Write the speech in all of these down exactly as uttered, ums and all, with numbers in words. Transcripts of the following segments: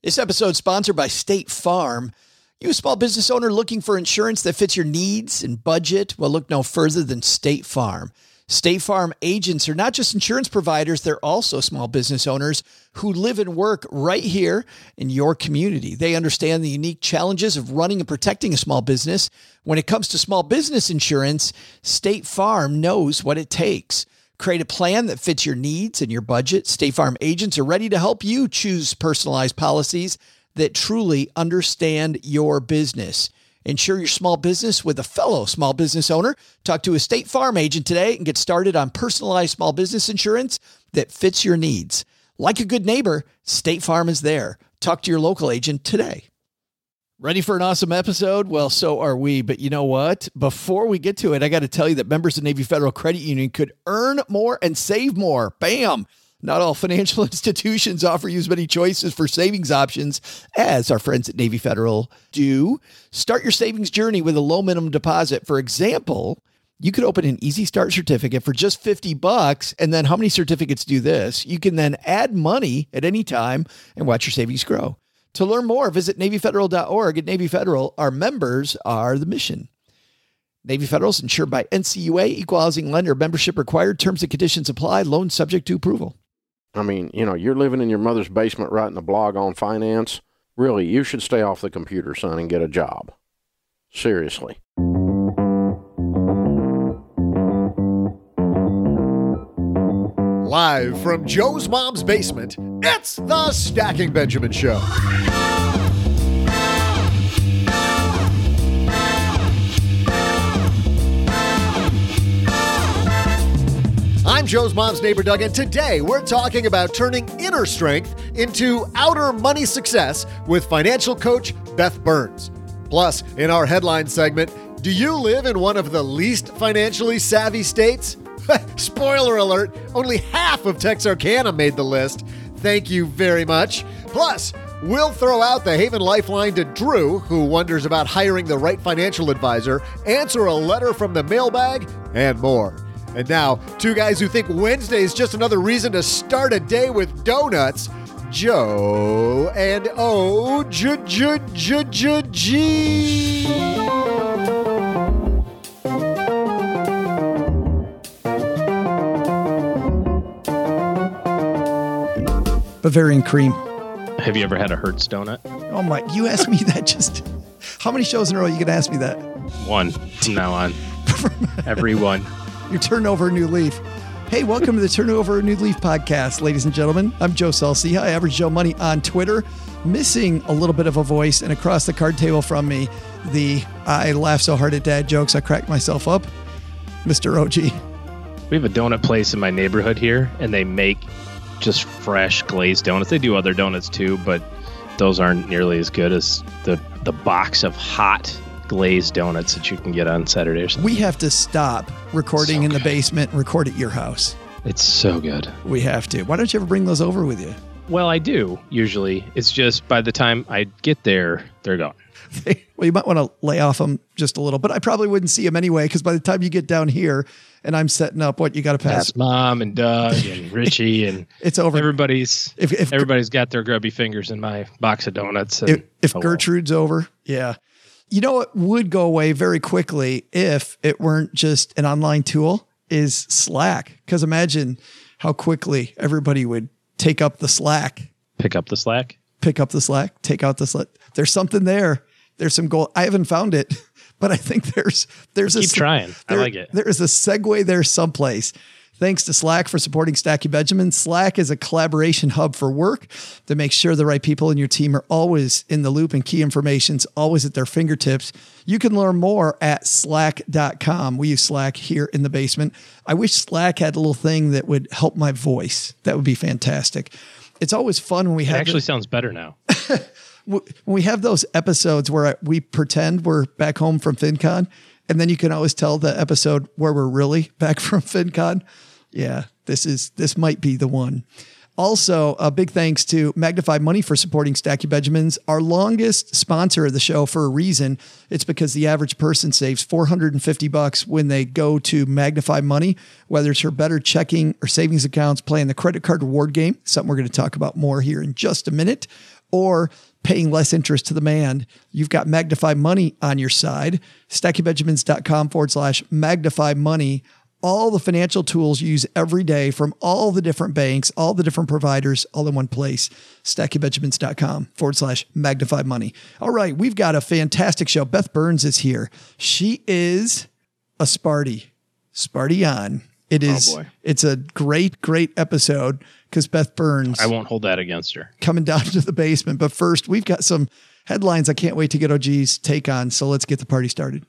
This episode is sponsored by State Farm. You a small business owner looking for insurance that fits your needs and budget? Well, look no further than State Farm. State Farm agents are not just insurance providers, they're also small business owners who live and work right here in your community. They understand the unique challenges of running and protecting a small business. When it comes to small business insurance, State Farm knows what it takes. Create a plan that fits your needs and your budget. State Farm agents are ready to help you choose personalized policies that truly understand your business. Insure your small business with a fellow small business owner. Talk to a State Farm agent today and get started on personalized small business insurance that fits your needs. Like a good neighbor, State Farm is there. Talk to your local agent today. Ready for an awesome episode? Well, so are we. But you know what? Before we get to it, I got to tell you that members of Navy Federal Credit Union could earn more and save more. Bam! Not all financial institutions offer you as many choices for savings options as our friends at Navy Federal do. Start your savings journey with a low minimum deposit. For example, you could open an Easy Start certificate for just fifty bucks. And then how many certificates do this? You can then add money at any time and watch your savings grow. To learn more, visit Navy Federal dot org. At Navy Federal, our members are the mission. Navy Federal is insured by N C U A, equal housing lender, membership required, terms and conditions apply, loan subject to approval. I mean, you know, you're living in your mother's basement writing a blog on finance. Really, you should stay off the computer, son, and get a job. Seriously. Live from Joe's mom's basement, it's the Stacking Benjamin Show. I'm Joe's mom's neighbor, Doug, and today we're talking about turning inner strength into outer money success with financial coach Beth Burns. Plus, in our headline segment, do you live in one of the least financially savvy states? Spoiler alert, only half of Texarkana made the list. Thank you very much. Plus, we'll throw out the Haven Lifeline to Drew, who wonders about hiring the right financial advisor, answer a letter from the mailbag, and more. And now, two guys who think Wednesday is just another reason to start a day with donuts, Joe and O J J J J G. Bavarian cream. Have you ever had a Hertz donut? Oh my, you asked me that just, how many shows in a row are you going to ask me that? One from now on. Every one. Your Turn Over a New Leaf. Hey, welcome to the Turn Over a New Leaf podcast, ladies and gentlemen. I'm Joe Saul-Sehy, Average Joe Money on Twitter. Missing a little bit of a voice, and across the card table from me, the I laugh so hard at dad jokes I crack myself up, Mister O G. We have a donut place in my neighborhood here, and they make just fresh glazed donuts. They do other donuts too, but those aren't nearly as good as the, the box of hot glazed donuts that you can get on Saturday or something. We have to stop recording so in the basement and record at your house. It's so good. We have to. Why don't you ever bring those over with you? Well, I do, usually. It's just by the time I get there, they're gone. Well, you might want to lay off them just a little, but I probably wouldn't see them anyway, because by the time you get down here and I'm setting up what you got to pass. That's Mom and Doug and Richie and it's over. Everybody's if, if, everybody's got their grubby fingers in my box of donuts. And, if if oh, Gertrude's well. over, yeah. You know what would go away very quickly if it weren't just an online tool is Slack. Because imagine how quickly everybody would take up the Slack. Pick up the Slack? Pick up the Slack. Take out the Slack. There's something there. There's some goal. I haven't found it, but I think there's there's Keep a Keep trying. There, I like it. There is a segue there someplace. Thanks to Slack for supporting Stacking Benjamin. Slack is a collaboration hub for work that makes sure the right people in your team are always in the loop and key information's always at their fingertips. You can learn more at slack dot com. We use Slack here in the basement. I wish Slack had a little thing that would help my voice. That would be fantastic. It's always fun when we have... It actually the, sounds better now. when we have those episodes where we pretend we're back home from FinCon, and then you can always tell the episode where we're really back from FinCon. Yeah, this is this might be the one. Also, a big thanks to Magnify Money for supporting Stacky Benjamins, our longest sponsor of the show for a reason. It's because the average person saves four hundred fifty bucks when they go to Magnify Money, whether it's for better checking or savings accounts, playing the credit card reward game, something we're going to talk about more here in just a minute, or paying less interest to the man. You've got Magnify Money on your side. StackyBenjamins.com forward slash Magnify Money. All the financial tools you use every day from all the different banks, all the different providers, all in one place. StackyBenjamins.com forward slash Magnify Money. All right, we've got a fantastic show. Beth Burns is here. She is a Sparty. Sparty on. It is. Oh boy. It's a great, great episode because Beth Burns. I won't hold that against her. Coming down to the basement. But first, we've got some headlines I can't wait to get O G's take on. So let's get the party started.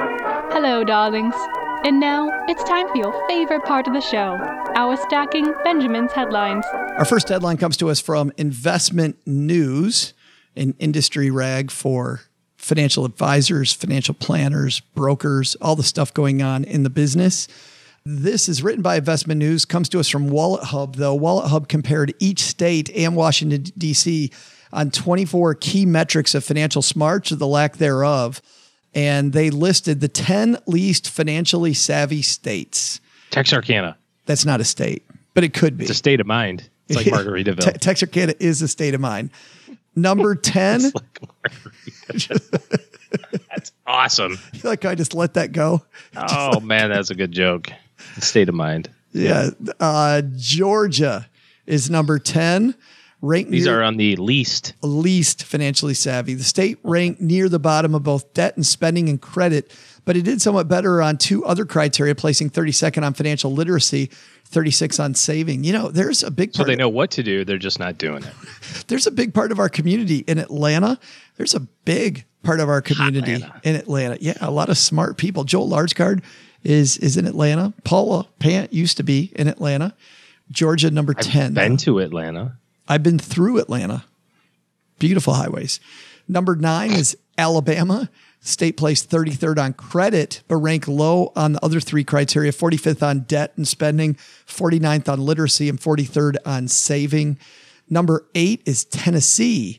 Hello, darlings. And now it's time for your favorite part of the show, our Stacking Benjamins headlines. Our first headline comes to us from Investment News, an industry rag for financial advisors, financial planners, brokers, all the stuff going on in the business. This is written by Investment News, comes to us from Wallet Hub, though. Wallet Hub compared each state and Washington, D C on twenty-four key metrics of financial smarts or the lack thereof. And they listed the ten least financially savvy states. Texarkana. That's not a state, but it could be. It's a state of mind. It's like Margaritaville. Te- Texarkana is a state of mind. Number ten. It's like Margaritaville. That's awesome. I feel like I just let that go. Oh, like, man, that's a good joke. State of mind. Yeah. Uh, Georgia is number ten. Ranked These near, are on the least. least financially savvy. The state ranked near the bottom of both debt and spending and credit, but it did somewhat better on two other criteria, placing thirty-second on financial literacy, thirty-six on saving. You know, there's a big part. So they know what to do. They're just not doing it. There's a big part of our community in Atlanta. There's a big part of our community Atlanta. in Atlanta. Yeah, a lot of smart people. Joel Largeguard is is in Atlanta. Paula Pant used to be in Atlanta. Georgia, number ten. I've been to Atlanta. I've been through Atlanta. Beautiful highways. Number nine is Alabama. State placed thirty-third on credit, but ranked low on the other three criteria, forty-fifth on debt and spending, forty-ninth on literacy, and forty-third on saving. Number eight is Tennessee.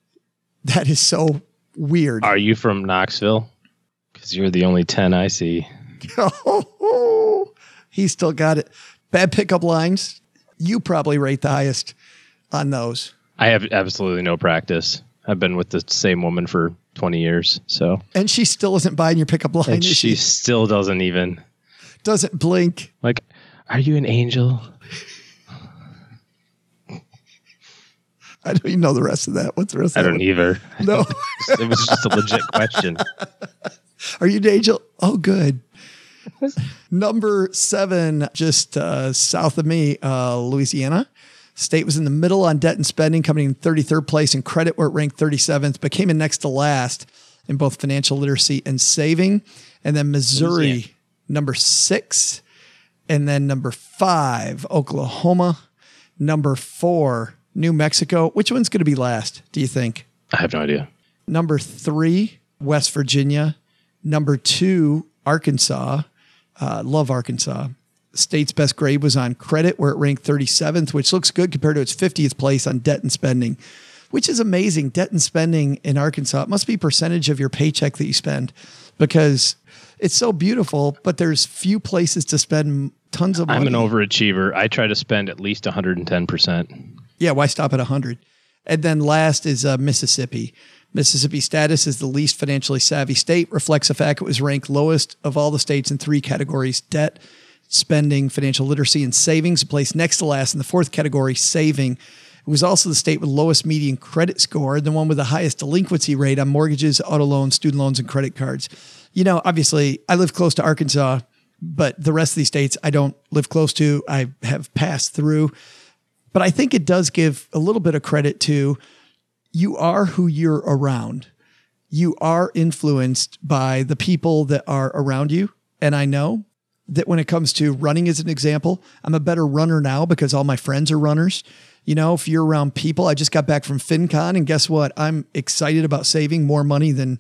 That is so weird. Are you from Knoxville? Because you're the only ten I see. Oh, he still got it. Bad pickup lines. You probably rate the highest on those. I have absolutely no practice. I've been with the same woman for twenty years. So, and she still isn't buying your pickup line. and is she she still doesn't even doesn't blink. like, are you an angel? I don't even know the rest of that. What's the rest I of that? don't either. No. It was just a legit question. Are you an angel? Oh, good. Number seven, just uh, south of me, uh, Louisiana. State was in the middle on debt and spending, coming in thirty-third place in credit, where it ranked thirty-seventh, but came in next to last in both financial literacy and saving. And then Missouri, Louisiana. number six. And then number five, Oklahoma. Number four, New Mexico. Which one's going to be last, do you think? I have no idea. Number three, West Virginia. Number two, Arkansas. Uh, love Arkansas. State's best grade was on credit, where it ranked thirty-seventh, which looks good compared to its fiftieth place on debt and spending, which is amazing. Debt and spending in Arkansas, it must be percentage of your paycheck that you spend, because it's so beautiful, but there's few places to spend tons of money. I'm an overachiever. I try to spend at least one hundred ten percent. Yeah, why stop at one hundred? And then last is uh, Mississippi. Mississippi's status as the least financially savvy state reflects the fact it was ranked lowest of all the states in three categories: debt, spending, financial literacy, and savings. It placed next to last in the fourth category, saving. It was also the state with lowest median credit score, the one with the highest delinquency rate on mortgages, auto loans, student loans, and credit cards. You know, obviously, I live close to Arkansas, but the rest of these states I don't live close to. I have passed through. But I think it does give a little bit of credit to, you are who you're around. You are influenced by the people that are around you. And I know that when it comes to running as an example, I'm a better runner now because all my friends are runners. You know, if you're around people, I just got back from FinCon, and guess what? I'm excited about saving more money than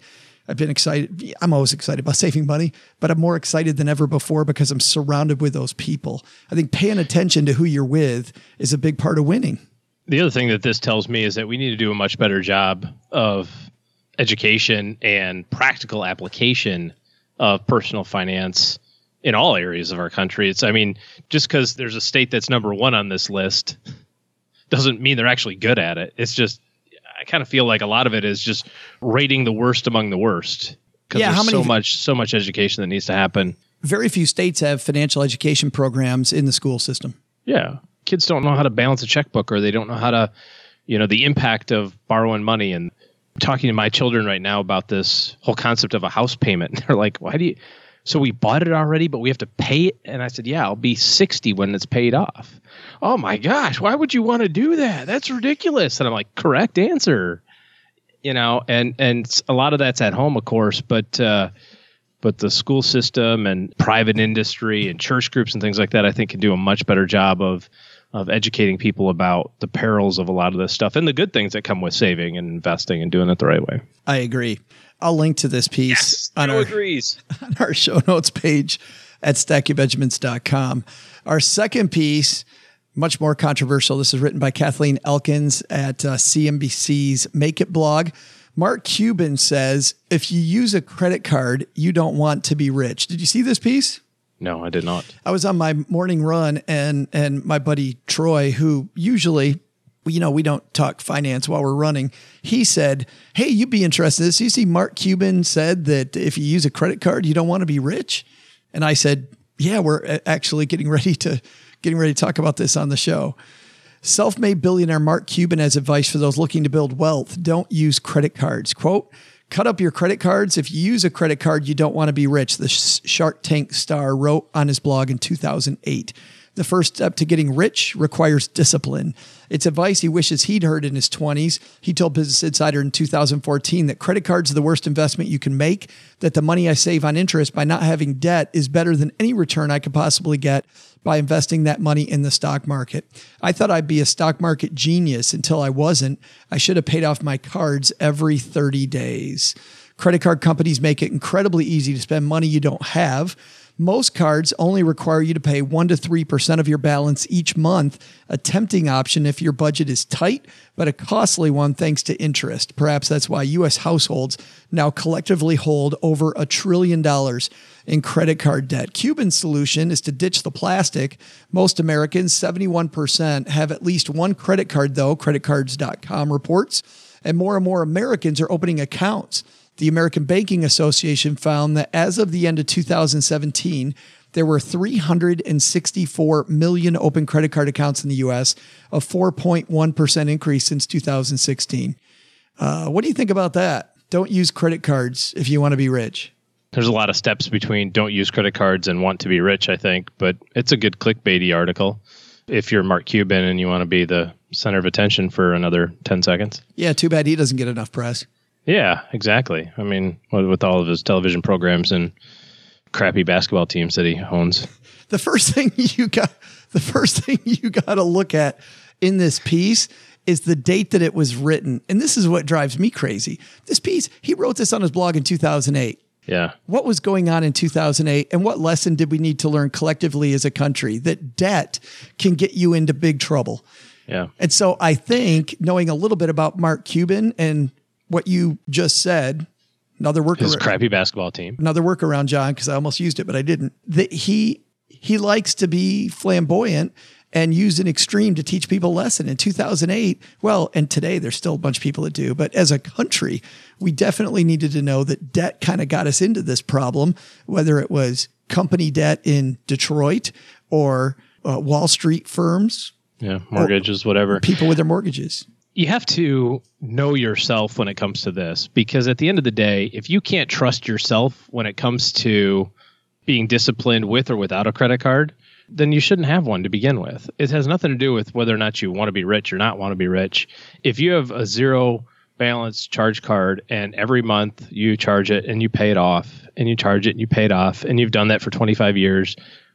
I've been excited. I'm always excited about saving money, but I'm more excited than ever before because I'm surrounded with those people. I think paying attention to who you're with is a big part of winning. The other thing that this tells me is that we need to do a much better job of education and practical application of personal finance in all areas of our country. It's, I mean, just because there's a state that's number one on this list doesn't mean they're actually good at it. It's just, I kind of feel like a lot of it is just rating the worst among the worst. Because Yeah, there's how many- so much, so much education that needs to happen. Very few states have financial education programs in the school system. Yeah. Kids don't know how to balance a checkbook, or they don't know how to, you know, the impact of borrowing money. And talking to my children right now about this whole concept of a house payment. They're like, why do you, so we bought it already, but we have to pay it? And I said, yeah, I'll be sixty when it's paid off. Oh my gosh, why would you want to do that? That's ridiculous. And I'm like, correct answer. You know, and, and a lot of that's at home, of course, but, uh, but the school system and private industry and church groups and things like that, I think can do a much better job of of educating people about the perils of a lot of this stuff and the good things that come with saving and investing and doing it the right way. I agree. I'll link to this piece Yes, on, Joe our, agrees. on our show notes page at stack you benjamins dot com. Our second piece, much more controversial. This is written by Kathleen Elkins at uh, C N B C's Make It blog. Mark Cuban says, if you use a credit card, you don't want to be rich. Did you see this piece? No, I did not. I was on my morning run and and my buddy Troy, who usually, you know, we don't talk finance while we're running. He said, hey, you'd be interested in this. You see, Mark Cuban said that if you use a credit card, you don't want to be rich. And I said, yeah, we're actually getting ready to getting ready to talk about this on the show. Self-made billionaire Mark Cuban has advice for those looking to build wealth. Don't use credit cards. Quote, cut up your credit cards. If you use a credit card, you don't want to be rich, the Shark Tank star wrote on his blog in two thousand eight. The first step to getting rich requires discipline. It's advice he wishes he'd heard in his twenties. He told Business Insider in two thousand fourteen that credit cards are the worst investment you can make, that the money I save on interest by not having debt is better than any return I could possibly get by investing that money in the stock market. I thought I'd be a stock market genius until I wasn't. I should have paid off my cards every thirty days. Credit card companies make it incredibly easy to spend money you don't have. Most cards only require you to pay one to three percent of your balance each month, a tempting option if your budget is tight, but a costly one thanks to interest. Perhaps that's why U S households now collectively hold over a trillion dollars in credit card debt. Cuban's solution is to ditch the plastic. Most Americans, seventy-one percent, have at least one credit card, though, credit cards dot com reports, and more and more Americans are opening accounts. The American Banking Association found that as of the end of two thousand seventeen, there were three hundred sixty-four million open credit card accounts in the U S, a four point one percent increase since two thousand sixteen. Uh, what do you think about that? Don't use credit cards if you want to be rich. There's a lot of steps between don't use credit cards and want to be rich, I think, but it's a good clickbaity article if you're Mark Cuban and you want to be the center of attention for another ten seconds. Yeah, too bad he doesn't get enough press. Yeah, exactly. I mean, with all of his television programs and crappy basketball teams that he owns. The first thing you got, the first thing you got to look at in this piece is the date that it was written. And this is what drives me crazy. This piece, he wrote this on his blog in two thousand eight. Yeah. What was going on in two thousand eight, and what lesson did we need to learn collectively as a country? That debt can get you into big trouble. Yeah. And so I think knowing a little bit about Mark Cuban and what you just said, another workaround, his crappy basketball team, another workaround, John, because I almost used it, but I didn't. That he he likes to be flamboyant and use an extreme to teach people a lesson. In two thousand eight, well, and today there's still a bunch of people that do, but as a country, we definitely needed to know that debt kind of got us into this problem, whether it was company debt in Detroit or uh, Wall Street firms. Yeah, mortgages, whatever. People with their mortgages. You have to know yourself when it comes to this, because at the end of the day, if you can't trust yourself when it comes to being disciplined with or without a credit card, then you shouldn't have one to begin with. It has nothing to do with whether or not you want to be rich or not want to be rich. If you have a zero balance charge card and every month you charge it and you pay it off and you charge it and you pay it off and you've done that for twenty-five years,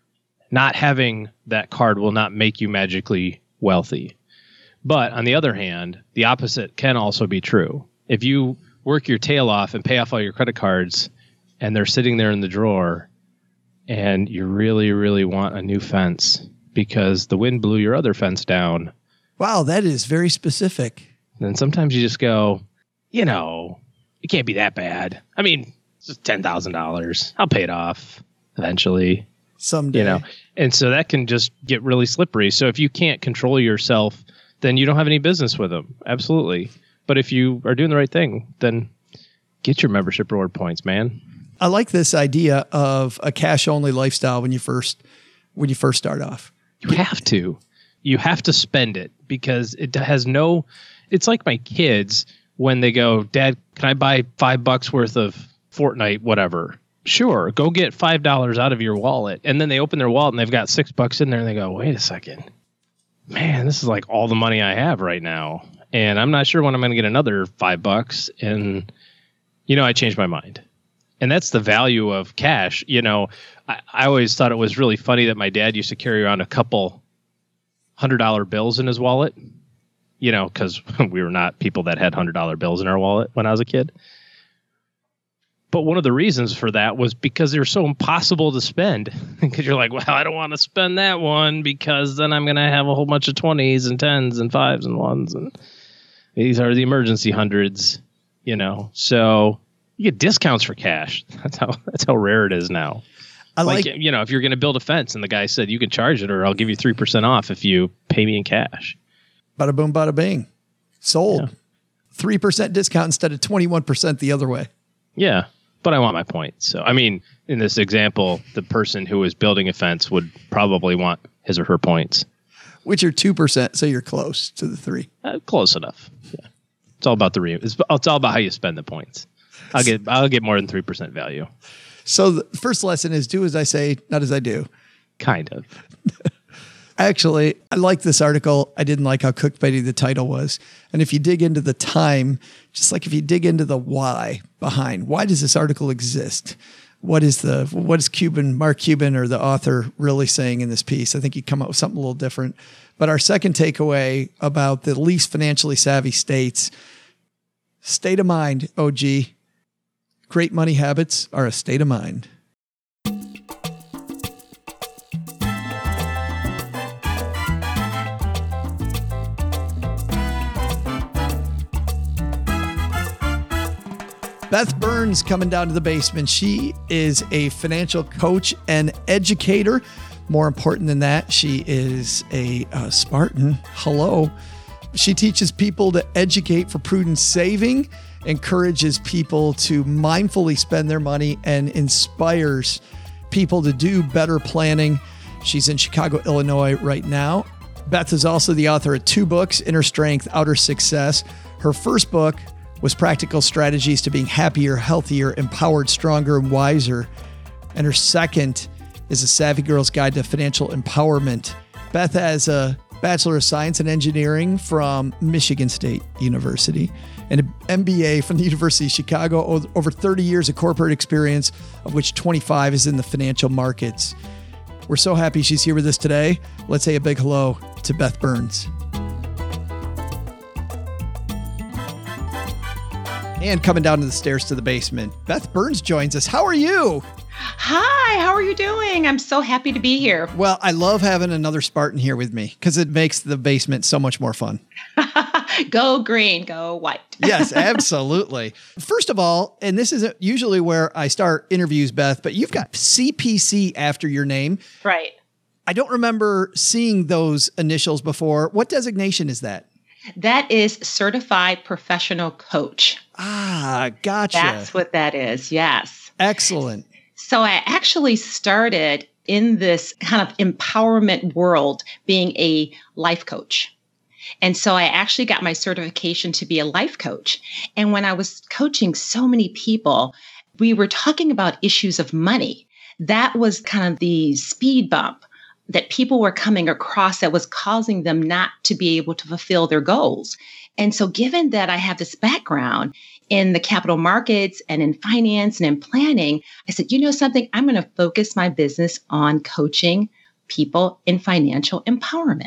not having that card will not make you magically wealthy. But on the other hand, the opposite can also be true. If you work your tail off and pay off all your credit cards, and they're sitting there in the drawer, and you really, really want a new fence because the wind blew your other fence down. Wow, that is very specific. And sometimes you just go, you know, it can't be that bad. I mean, it's just ten thousand dollars. I'll pay it off eventually. Someday. You know, and so that can just get really slippery. So if you can't control yourself, then you don't have any business with them. Absolutely. But if you are doing the right thing, then get your membership reward points, man. I like this idea of a cash only lifestyle when you first when you first start off. You have to. You have to spend it because it has no, it's like my kids when they go, Dad, can I buy five bucks worth of Fortnite, whatever? Sure. Go get five dollars out of your wallet. And then they open their wallet and they've got six bucks in there and they go, wait a second, man, this is like all the money I have right now. And I'm not sure when I'm going to get another five bucks. And, you know, I changed my mind. And that's the value of cash. You know, I, I always thought it was really funny that my dad used to carry around a couple hundred dollar bills in his wallet, you know, because we were not people that had hundred dollar bills in our wallet when I was a kid. But one of the reasons for that was because they were so impossible to spend. Because you're like, well, I don't want to spend that one because then I'm going to have a whole bunch of twenties and tens and fives and ones. And these are the emergency hundreds, you know. So you get discounts for cash. That's how that's how rare it is now. I like, like you know, if you're going to build a fence and the guy said you can charge it or I'll give you three percent off if you pay me in cash. Bada boom, bada bing. Sold. Yeah. three percent discount instead of twenty-one percent the other way. Yeah, but I want my points. So, I mean, in this example, the person who is building a fence would probably want his or her points. Which are two percent, so you're close to the three. Uh, close enough. Yeah. It's all about the re- it's, it's all about how you spend the points. I'll get I'll get more than three percent value. So the first lesson is do as I say, not as I do. Kind of. Actually, I like this article. I didn't like how clickbaity the title was. And if you dig into the time, just like if you dig into the why behind, why does this article exist? What is the, what is Cuban, Mark Cuban or the author really saying in this piece? I think you come up with something a little different. But our second takeaway about the least financially savvy states, state of mind, O G. Great money habits are a state of mind. Beth Burns coming down to the basement. She is a financial coach and educator. More important than that, she is a uh, Spartan. Hello. She teaches people to educate for prudent saving, encourages people to mindfully spend their money, and inspires people to do better planning. She's in Chicago, Illinois right now. Beth is also the author of two books, Inner Strength, Outer Success. Her first book was Practical Strategies to Being Happier, Healthier, Empowered, Stronger, and Wiser. And her second is A Savvy Girl's Guide to Financial Empowerment. Beth has a Bachelor of Science in Engineering from Michigan State University and an M B A from the University of Chicago, over thirty years of corporate experience, of which twenty-five is in the financial markets. We're so happy she's here with us today. Let's say a big hello to Beth Burns. And coming down to the stairs to the basement, Beth Burns joins us. How are you? Hi, how are you doing? I'm so happy to be here. Well, I love having another Spartan here with me because it makes the basement so much more fun. Go green, go white. Yes, absolutely. First of all, and this isn't usually where I start interviews, Beth, but you've got C P C after your name. Right. I don't remember seeing those initials before. What designation is that? That is Certified Professional Coach. Ah, gotcha. That's what that is. Yes. Excellent. So I actually started in this kind of empowerment world being a life coach. And so I actually got my certification to be a life coach. And when I was coaching so many people, we were talking about issues of money. That was kind of the speed bump that people were coming across that was causing them not to be able to fulfill their goals. And so given that I have this background in the capital markets and in finance and in planning, I said, you know something, I'm going to focus my business on coaching people in financial empowerment.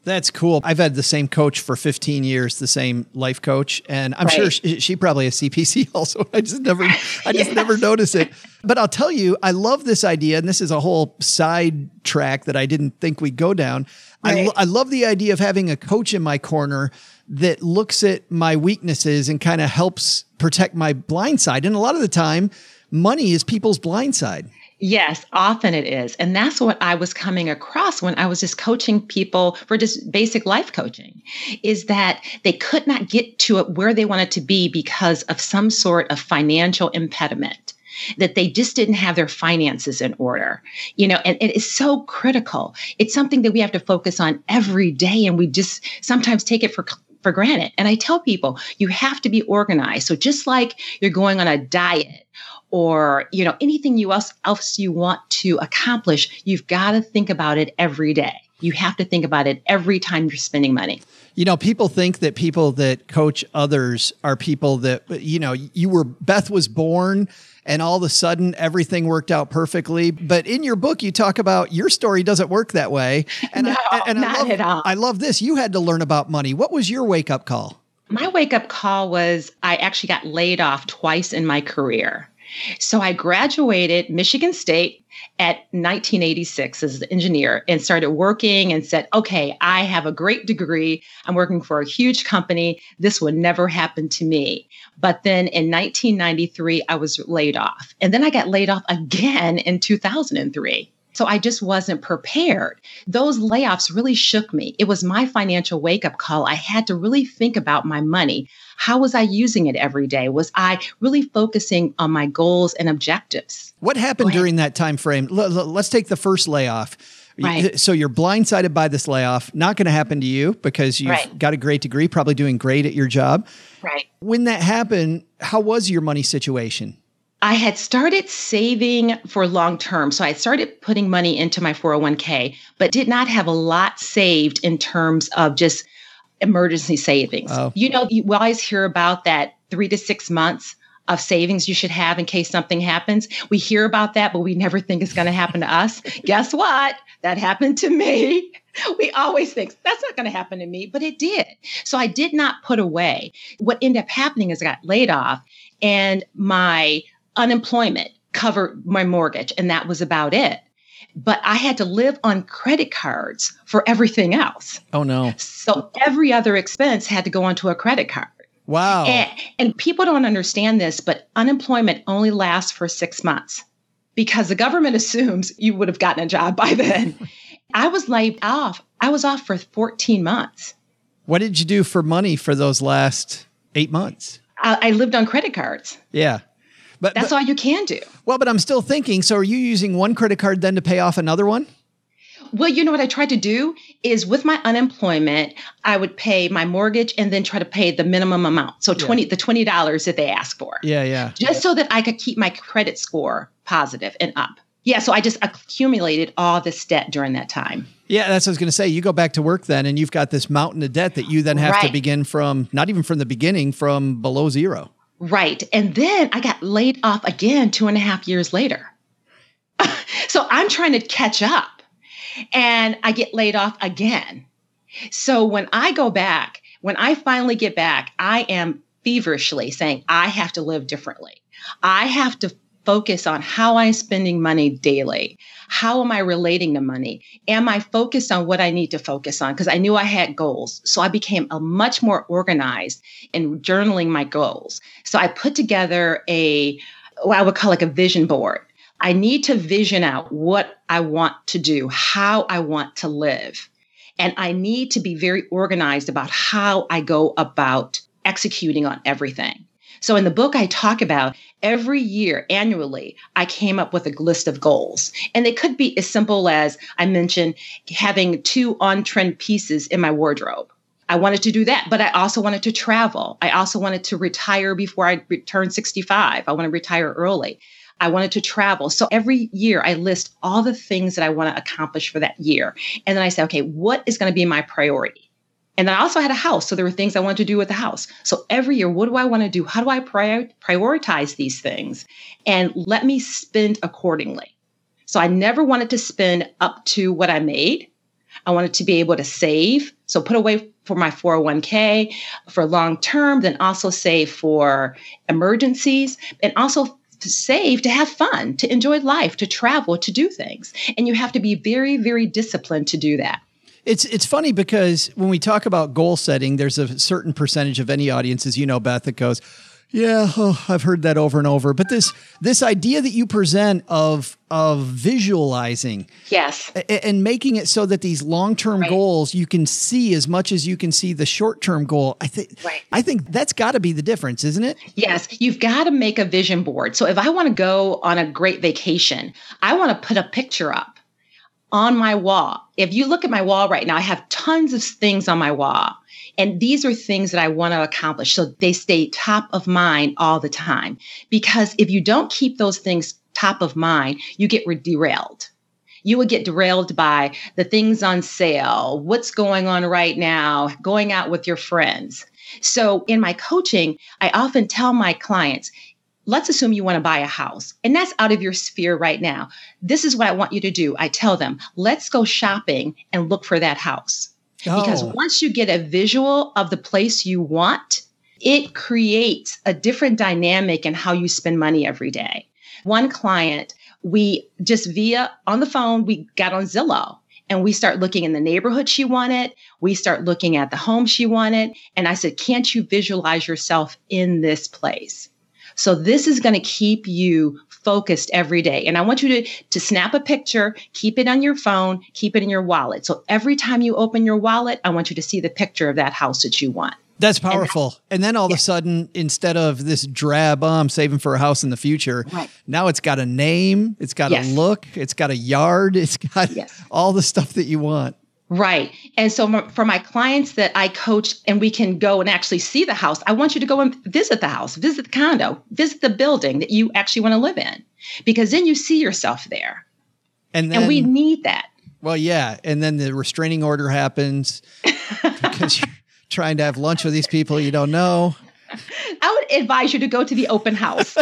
That's cool. I've had the same coach for fifteen years, the same life coach, and I'm Right. sure she, she probably has C P C also. I just never, I just Yes. never notice it. But I'll tell you, I love this idea, and this is a whole side track that I didn't think we'd go down. I, Right. lo- I love the idea of having a coach in my corner that looks at my weaknesses and kind of helps protect my blind side. And a lot of the time, money is people's blind side. Yes, often it is. And that's what I was coming across when I was just coaching people for just basic life coaching, is that they could not get to it where they wanted to be because of some sort of financial impediment, that they just didn't have their finances in order. You know, and it is so critical. It's something that we have to focus on every day, and we just sometimes take it for for granted. And I tell people, you have to be organized. So just like you're going on a diet, or, you know, anything you else, else you want to accomplish, you've got to think about it every day. You have to think about it every time you're spending money. You know, people think that people that coach others are people that, you know, you were, Beth was born and all of a sudden everything worked out perfectly. But in your book, you talk about your story doesn't work that way. And No, I, and not I love, at all. I love this. You had to learn about money. What was your wake up call? My wake up call was I actually got laid off twice in my career. So I graduated Michigan State at nineteen eighty-six as an engineer and started working and said, okay, I have a great degree. I'm working for a huge company. This would never happen to me. But then in nineteen ninety-three, I was laid off. And then I got laid off again in two thousand three. So I just wasn't prepared. Those layoffs really shook me. It was my financial wake-up call. I had to really think about my money. How was I using it every day? Was I really focusing on my goals and objectives? What happened Go ahead. during that time frame? L- l- let's take the first layoff. Right. So you're blindsided by this layoff. Not going to happen to you because you've Right. got a great degree, probably doing great at your job. Right. When that happened, how was your money situation? I had started saving for long term. So I started putting money into my four oh one k, but did not have a lot saved in terms of just emergency savings. Oh. You know, you always hear about that three to six months of savings you should have in case something happens. We hear about that, but we never think it's going to happen to us. Guess what? That happened to me. We always think that's not going to happen to me, but it did. So I did not put away. What ended up happening is I got laid off and my unemployment covered my mortgage, and that was about it. But I had to live on credit cards for everything else. Oh, no. So every other expense had to go onto a credit card. Wow. And, and people don't understand this, but unemployment only lasts for six months because the government assumes you would have gotten a job by then. I was laid off. I was off for fourteen months. What did you do for money for those last eight months? I, I lived on credit cards. Yeah. But, That's but all you can do. well, but I'm still thinking, so are you using one credit card then to pay off another one? Well, you know what I tried to do is with my unemployment, I would pay my mortgage and then try to pay the minimum amount. So twenty, the twenty dollars that they ask for. Yeah, yeah. Just so that I could keep my credit score positive and up. Yeah, so I just accumulated all this debt during that time. Yeah, that's what I was going to say. You go back to work then and you've got this mountain of debt that you then have to Right. begin from, not even from the beginning, from below zero. Right. And then I got laid off again two and a half years later. So I'm trying to catch up and I get laid off again. So when I go back, when I finally get back, I am feverishly saying, I have to live differently. I have to focus on how I'm spending money daily. How am I relating to money? Am I focused on what I need to focus on? Because I knew I had goals. So I became a much more organized in journaling my goals. So I put together a, what I would call like a vision board. I need to vision out what I want to do, how I want to live. And I need to be very organized about how I go about executing on everything. So in the book, I talk about every year, annually, I came up with a list of goals. And they could be as simple as I mentioned having two on-trend pieces in my wardrobe. I wanted to do that, but I also wanted to travel. I also wanted to retire before I turn sixty-five. I want to retire early. I wanted to travel. So every year I list all the things that I want to accomplish for that year. And then I say, okay, what is going to be my priority? And I also had a house. So there were things I wanted to do with the house. So every year, what do I want to do? How do I prior- prioritize these things? And let me spend accordingly. So I never wanted to spend up to what I made. I wanted to be able to save. So put away for my four oh one k for long term, then also save for emergencies, and also save to have fun, to enjoy life, to travel, to do things. And you have to be very, very disciplined to do that. It's it's funny because when we talk about goal setting, there's a certain percentage of any audience, as you know, Beth, that goes, yeah, oh, I've heard that over and over. But this this idea that you present of of visualizing, yes, a, and making it so that these long-term right. goals you can see as much as you can see the short-term goal, I think right. I think that's got to be the difference, isn't it? Yes, you've got to make a vision board. So if I want to go on a great vacation, I want to put a picture up on my wall. If you look at my wall right now, I have tons of things on my wall. And these are things that I want to accomplish. So they stay top of mind all the time. Because if you don't keep those things top of mind, you get derailed. You will get derailed by the things on sale, what's going on right now, going out with your friends. So in my coaching, I often tell my clients, let's assume you want to buy a house, and that's out of your sphere right now. This is what I want you to do. I tell them, let's go shopping and look for that house. Oh. Because once you get a visual of the place you want, it creates a different dynamic in how you spend money every day. One client, we just via on the phone, we got on Zillow. And we start looking in the neighborhood she wanted. We start looking at the home she wanted. And I said, can't you visualize yourself in this place? So this is going to keep you focused every day. And I want you to, to snap a picture, keep it on your phone, keep it in your wallet. So every time you open your wallet, I want you to see the picture of that house that you want. That's powerful. And, that, and then all yeah. of a sudden, instead of this drab, oh, I'm saving for a house in the future, right. now it's got a name, it's got yes. a look, it's got a yard, it's got yes. all the stuff that you want. Right. And so for my clients that I coach and we can go and actually see the house, I want you to go and visit the house, visit the condo, visit the building that you actually want to live in, because then you see yourself there. And, then, and we need that. Well, yeah. And then the restraining order happens because you're trying to have lunch with these people you don't know. I would advise you to go to the open house.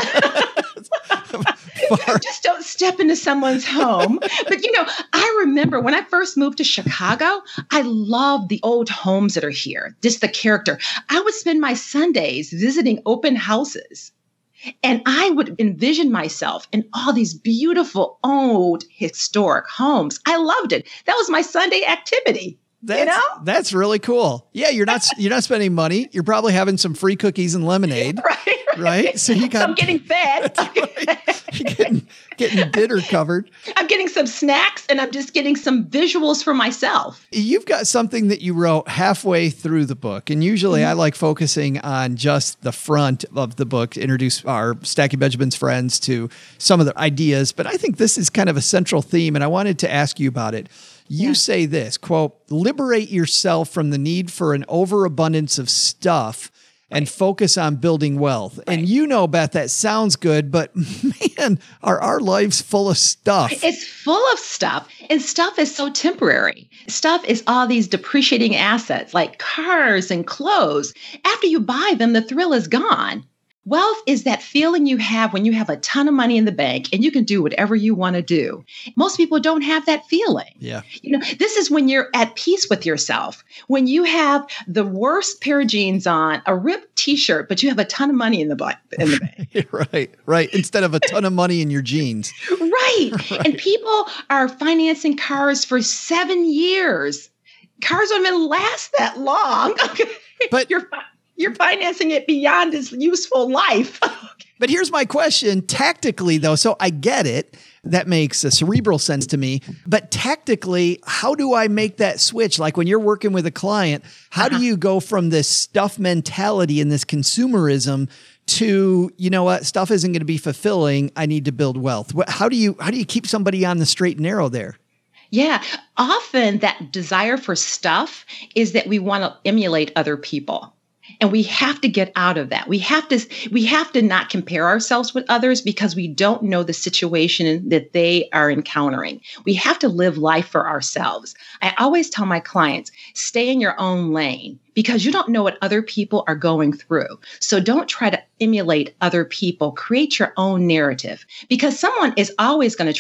Just don't step into someone's home. But, you know, I remember when I first moved to Chicago, I loved the old homes that are here, just the character. I would spend my Sundays visiting open houses. And I would envision myself in all these beautiful, old, historic homes. I loved it. That was my Sunday activity. That's, you know? That's really cool. Yeah, you're not you're not spending money. You're probably having some free cookies and lemonade. Right. Right. right? So you got so I'm getting fed. Right. You're getting getting dinner covered. I'm getting some snacks and I'm just getting some visuals for myself. You've got something that you wrote halfway through the book. And usually mm-hmm. I like focusing on just the front of the book to introduce our Stacking Benjamins friends to some of the ideas. But I think this is kind of a central theme, and I wanted to ask you about it. You yeah. say this, quote, liberate yourself from the need for an overabundance of stuff and right. focus on building wealth. Right. And you know, Beth, that sounds good, but man, are our lives full of stuff? It's full of stuff. And stuff is so temporary. Stuff is all these depreciating assets like cars and clothes. After you buy them, the thrill is gone. Wealth is that feeling you have when you have a ton of money in the bank and you can do whatever you want to do. Most people don't have that feeling. Yeah. You know, this is when you're at peace with yourself. When you have the worst pair of jeans on, a ripped t-shirt, but you have a ton of money in the, butt, in the bank. Right, right. Instead of a ton of money in your jeans. Right. right. And people are financing cars for seven years. Cars don't even last that long. But you're You're financing it beyond its useful life. But here's my question. Tactically, though, so I get it. That makes a cerebral sense to me. But tactically, how do I make that switch? Like when you're working with a client, how uh-huh. do you go from this stuff mentality and this consumerism to, you know what, stuff isn't going to be fulfilling. I need to build wealth. How do you how do you keep somebody on the straight and narrow there? Yeah, often that desire for stuff is that we want to emulate other people. And we have to get out of that. We have to we have to not compare ourselves with others because we don't know the situation that they are encountering. We have to live life for ourselves. I always tell my clients, stay in your own lane because you don't know what other people are going through. So don't try to emulate other people. Create your own narrative because someone is always going to try to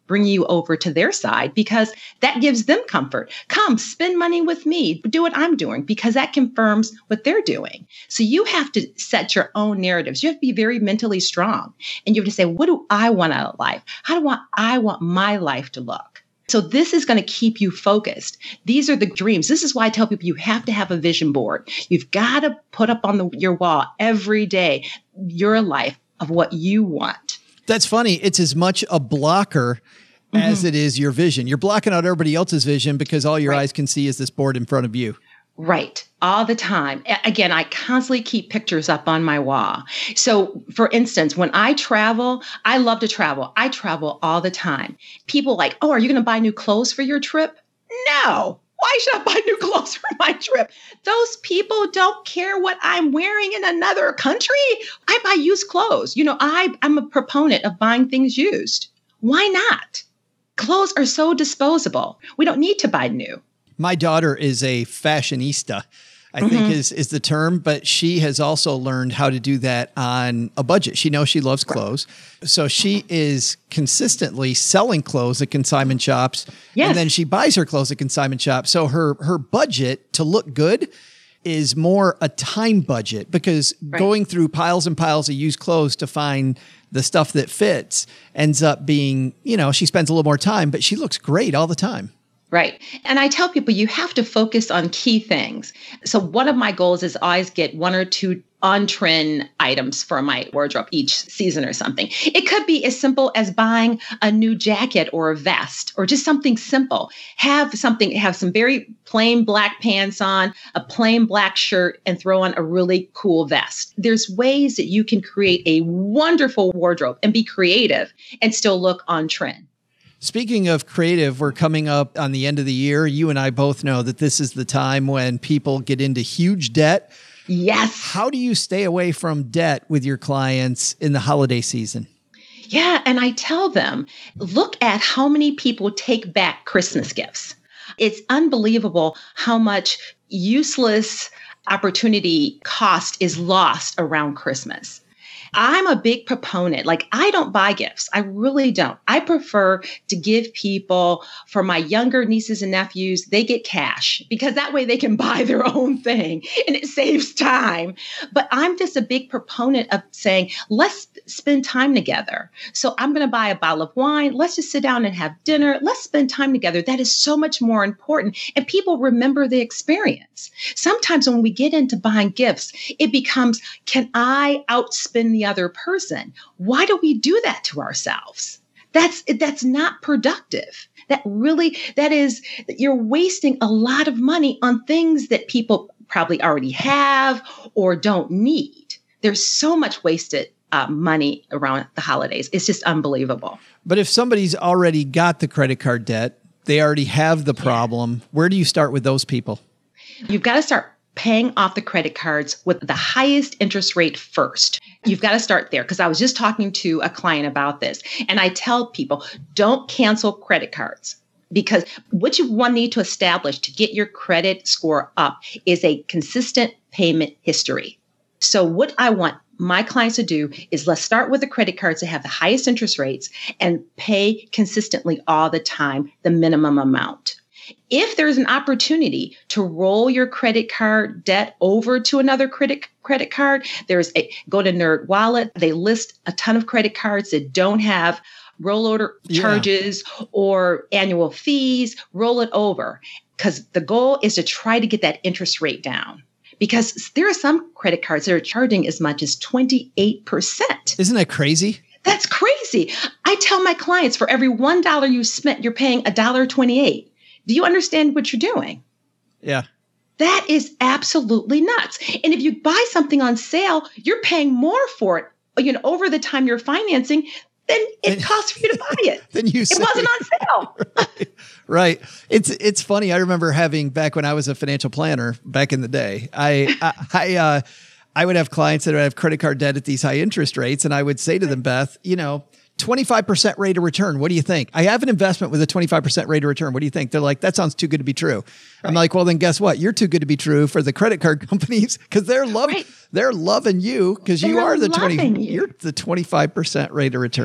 bring you over to their side because that gives them comfort. Come, spend money with me, do what I'm doing because that confirms what they're doing. So you have to set your own narratives. You have to be very mentally strong. And you have to say, what do I want out of life? How do I want my life to look? So this is going to keep you focused. These are the dreams. This is why I tell people you have to have a vision board. You've got to put up on the, your wall every day your life of what you want. That's funny. It's as much a blocker mm-hmm. as it is your vision. You're blocking out everybody else's vision because all your right. eyes can see is this board in front of you. Right. All the time. Again, I constantly keep pictures up on my wall. So for instance, when I travel, I love to travel. I travel all the time. People like, oh, are you going to buy new clothes for your trip? No. Why should I buy new clothes for my trip? Those people don't care what I'm wearing in another country. I buy used clothes. You know, I, I'm a proponent of buying things used. Why not? Clothes are so disposable. We don't need to buy new. My daughter is a fashionista, I mm-hmm. think is, is the term, but she has also learned how to do that on a budget. She knows she loves clothes. So she is consistently selling clothes at consignment shops. Yes. And then she buys her clothes at consignment shops. So her, her budget to look good is more a time budget because right. going through piles and piles of used clothes to find the stuff that fits ends up being, you know, she spends a little more time, but she looks great all the time. Right. And I tell people you have to focus on key things. So one of my goals is always get one or two on-trend items for my wardrobe each season or something. It could be as simple as buying a new jacket or a vest or just something simple. Have something, have some very plain black pants on, a plain black shirt, and throw on a really cool vest. There's ways that you can create a wonderful wardrobe and be creative and still look on trend. Speaking of creative, we're coming up on the end of the year. You and I both know that this is the time when people get into huge debt. Yes. How do you stay away from debt with your clients in the holiday season? Yeah. And I tell them, look at how many people take back Christmas gifts. It's unbelievable how much useless opportunity cost is lost around Christmas. I'm a big proponent. Like, I don't buy gifts. I really don't. I prefer to give people, for my younger nieces and nephews, they get cash because that way they can buy their own thing and it saves time. But I'm just a big proponent of saying, let's spend time together. So I'm going to buy a bottle of wine. Let's just sit down and have dinner. Let's spend time together. That is so much more important. And people remember the experience. Sometimes when we get into buying gifts, it becomes, can I outspend the other person? Why do we do that to ourselves? That's that's not productive. That really, that is, you're wasting a lot of money on things that people probably already have or don't need. There's so much wasted uh, money around the holidays. It's just unbelievable. But if somebody's already got the credit card debt, they already have the problem, yeah. Where do you start with those people? You've got to start paying off the credit cards with the highest interest rate first. You've got to start there because I was just talking to a client about this. And I tell people, don't cancel credit cards because what you one need to establish to get your credit score up is a consistent payment history. So what I want my clients to do is let's start with the credit cards that have the highest interest rates and pay consistently all the time, the minimum amount. If there's an opportunity to roll your credit card debt over to another credit credit card, there's a go to NerdWallet. They list a ton of credit cards that don't have rollover charges yeah. or annual fees. Roll it over because the goal is to try to get that interest rate down. Because there are some credit cards that are charging as much as twenty-eight percent. Isn't that crazy? That's crazy. I tell my clients for every one dollar you spent, you're paying one dollar and twenty-eight cents. Do you understand what you're doing? Yeah. That is absolutely nuts. And if you buy something on sale, you're paying more for it, you know, over the time you're financing than it costs for you to buy it. Then you it say, wasn't on sale. right, right. It's it's funny. I remember having back when I was a financial planner back in the day. I I I, uh, I would have clients that would have credit card debt at these high interest rates, and I would say to them, Beth, you know, twenty-five percent rate of return. What do you think? I have an investment with a twenty-five percent rate of return. What do you think? They're like, that sounds too good to be true. Right. I'm like, well, then guess what? You're too good to be true for the credit card companies because they're love, right. they're loving you because you are the twenty. You. You're the twenty-five percent rate of return.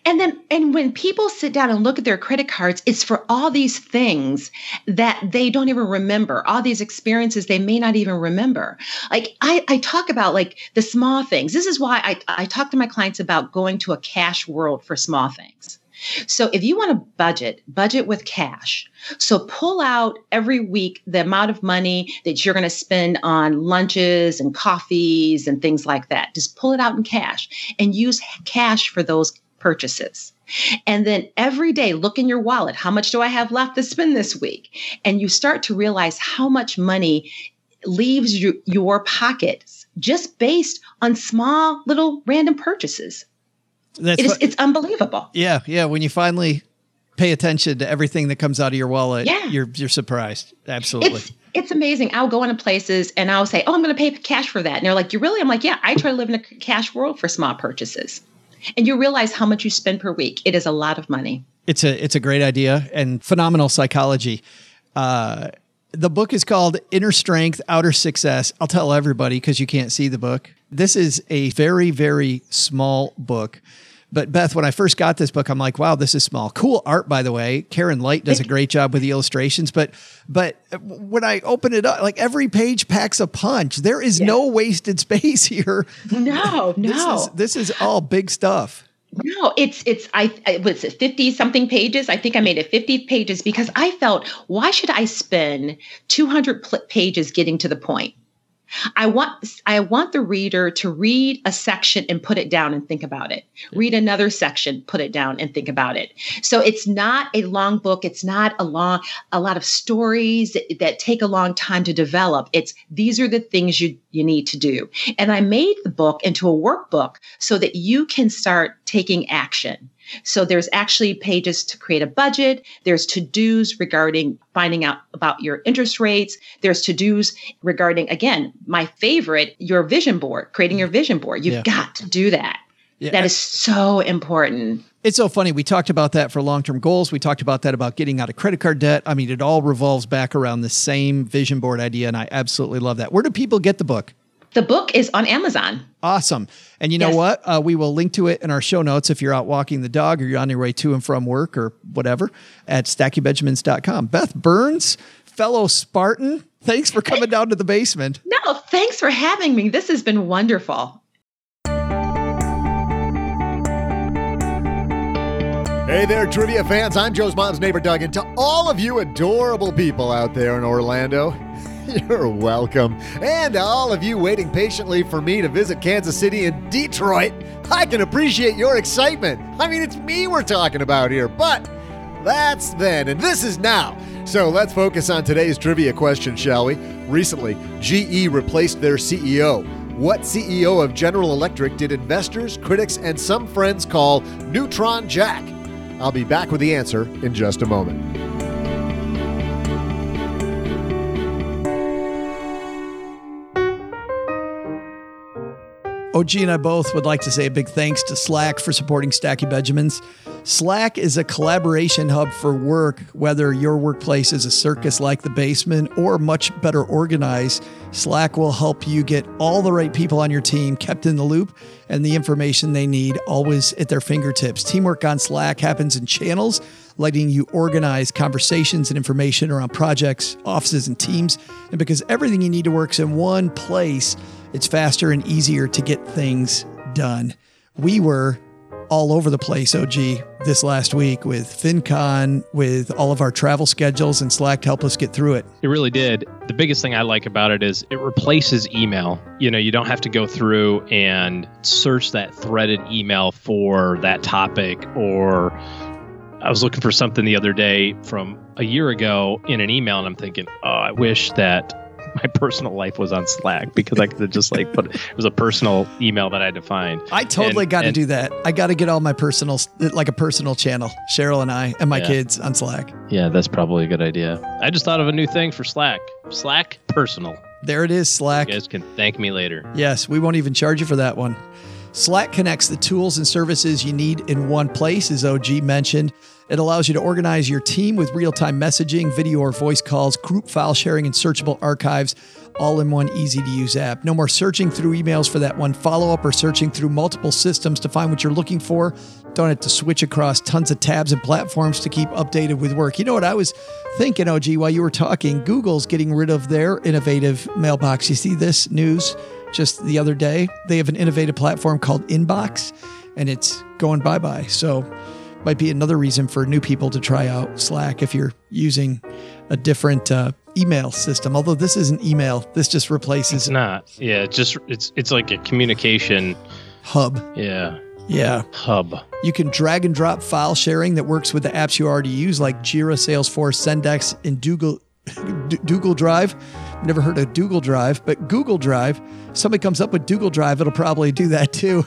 And then, and when people sit down and look at their credit cards, it's for all these things that they don't even remember, all these experiences they may not even remember. Like I, I talk about like the small things. This is why I, I talk to my clients about going to a cash world for small things. So if you want to budget, budget with cash. So pull out every week the amount of money that you're going to spend on lunches and coffees and things like that. Just pull it out in cash and use cash for those purchases. And then every day, look in your wallet. How much do I have left to spend this week? And you start to realize how much money leaves you, your pockets just based on small little random purchases. That's it is, what, it's unbelievable. Yeah, yeah. When you finally pay attention to everything that comes out of your wallet, yeah. you're you're surprised. Absolutely. It's, it's amazing. I'll go into places and I'll say, oh, I'm going to pay cash for that. And they're like, you really? I'm like, yeah, I try to live in a cash world for small purchases. And you realize how much you spend per week. It is a lot of money. It's a it's a great idea and phenomenal psychology. Uh, the book is called Inner Strength, Outer Success. I'll tell everybody because you can't see the book. This is a very, very small book. But Beth, when I first got this book, I'm like, wow, this is small. Cool art, by the way. Karen Light does a great job with the illustrations. But but when I open it up, like every page packs a punch. There is yeah. no wasted space here. No, no. This is, this is all big stuff. No, it's, it's, I, I was it fifty something pages. I think I made it fifty pages because I felt, why should I spend two hundred pl- pages getting to the point? I want I want the reader to read a section and put it down and think about it. Read another section, put it down and think about it. So it's not a long book. It's not a long a lot of stories that, that take a long time to develop. It's these are the things you you need to do. And I made the book into a workbook so that you can start taking action. So there's actually pages to create a budget. There's to-dos regarding finding out about your interest rates. There's to-dos regarding, again, my favorite, your vision board, creating your vision board. You've yeah. got to do that. Yeah. That is so important. It's so funny. We talked about that for long-term goals. We talked about that about getting out of credit card debt. I mean, it all revolves back around the same vision board idea, and I absolutely love that. Where do people get the book? The book is on Amazon. Awesome. And you know yes. what? Uh, we will link to it in our show notes if you're out walking the dog or you're on your way to and from work or whatever at stacky benjamins dot com. Beth Burns, fellow Spartan, thanks for coming down to the basement. No, thanks for having me. This has been wonderful. Hey there, trivia fans. I'm Joe's mom's neighbor, Doug. And to all of you adorable people out there in Orlando, you're welcome. And to all of you waiting patiently for me to visit Kansas City and Detroit, I can appreciate your excitement. I mean, it's me we're talking about here, but that's then, and this is now. So let's focus on today's trivia question, shall we? Recently, G E replaced their C E O. What C E O of General Electric did investors, critics, and some friends call Neutron Jack? I'll be back with the answer in just a moment. O G and I both would like to say a big thanks to Slack for supporting Stacky Benjamins. Slack is a collaboration hub for work, whether your workplace is a circus like the basement or much better organized. Slack will help you get all the right people on your team kept in the loop and the information they need always at their fingertips. Teamwork on Slack happens in channels, letting you organize conversations and information around projects, offices, and teams. And because everything you need to work in one place, it's faster and easier to get things done. We were all over the place, O G, this last week with FinCon, with all of our travel schedules, and Slack helped us get through it. It really did. The biggest thing I like about it is it replaces email. You know, you don't have to go through and search that threaded email for that topic. Or I was looking for something the other day from a year ago in an email, and I'm thinking, oh, I wish that my personal life was on Slack because I could just like put, it was a personal email that I had to find. I totally got to do that. I got to get all my personal, like a personal channel, Cheryl and I and my yeah. kids on Slack. Yeah, that's probably a good idea. I just thought of a new thing for Slack. Slack Personal. There it is, Slack. You guys can thank me later. Yes, we won't even charge you for that one. Slack connects the tools and services you need in one place, as O G mentioned. It allows you to organize your team with real-time messaging, video or voice calls, group file sharing, and searchable archives, all in one easy-to-use app. No more searching through emails for that one follow-up or searching through multiple systems to find what you're looking for. Don't have to switch across tons of tabs and platforms to keep updated with work. You know what I was thinking, O G, while you were talking? Google's getting rid of their innovative mailbox. You see this news just the other day? They have an innovative platform called Inbox, and it's going bye-bye. So might be another reason for new people to try out Slack if you're using a different uh, email system. Although this isn't email, this just replaces. It's not. Yeah, it's just it's it's like a communication hub. Yeah. Yeah. Hub. You can drag and drop file sharing that works with the apps you already use, like Jira, Salesforce, Sendex, and Google Google Drive. Never heard of Google Drive, but Google Drive. Somebody comes up with Google Drive, it'll probably do that too.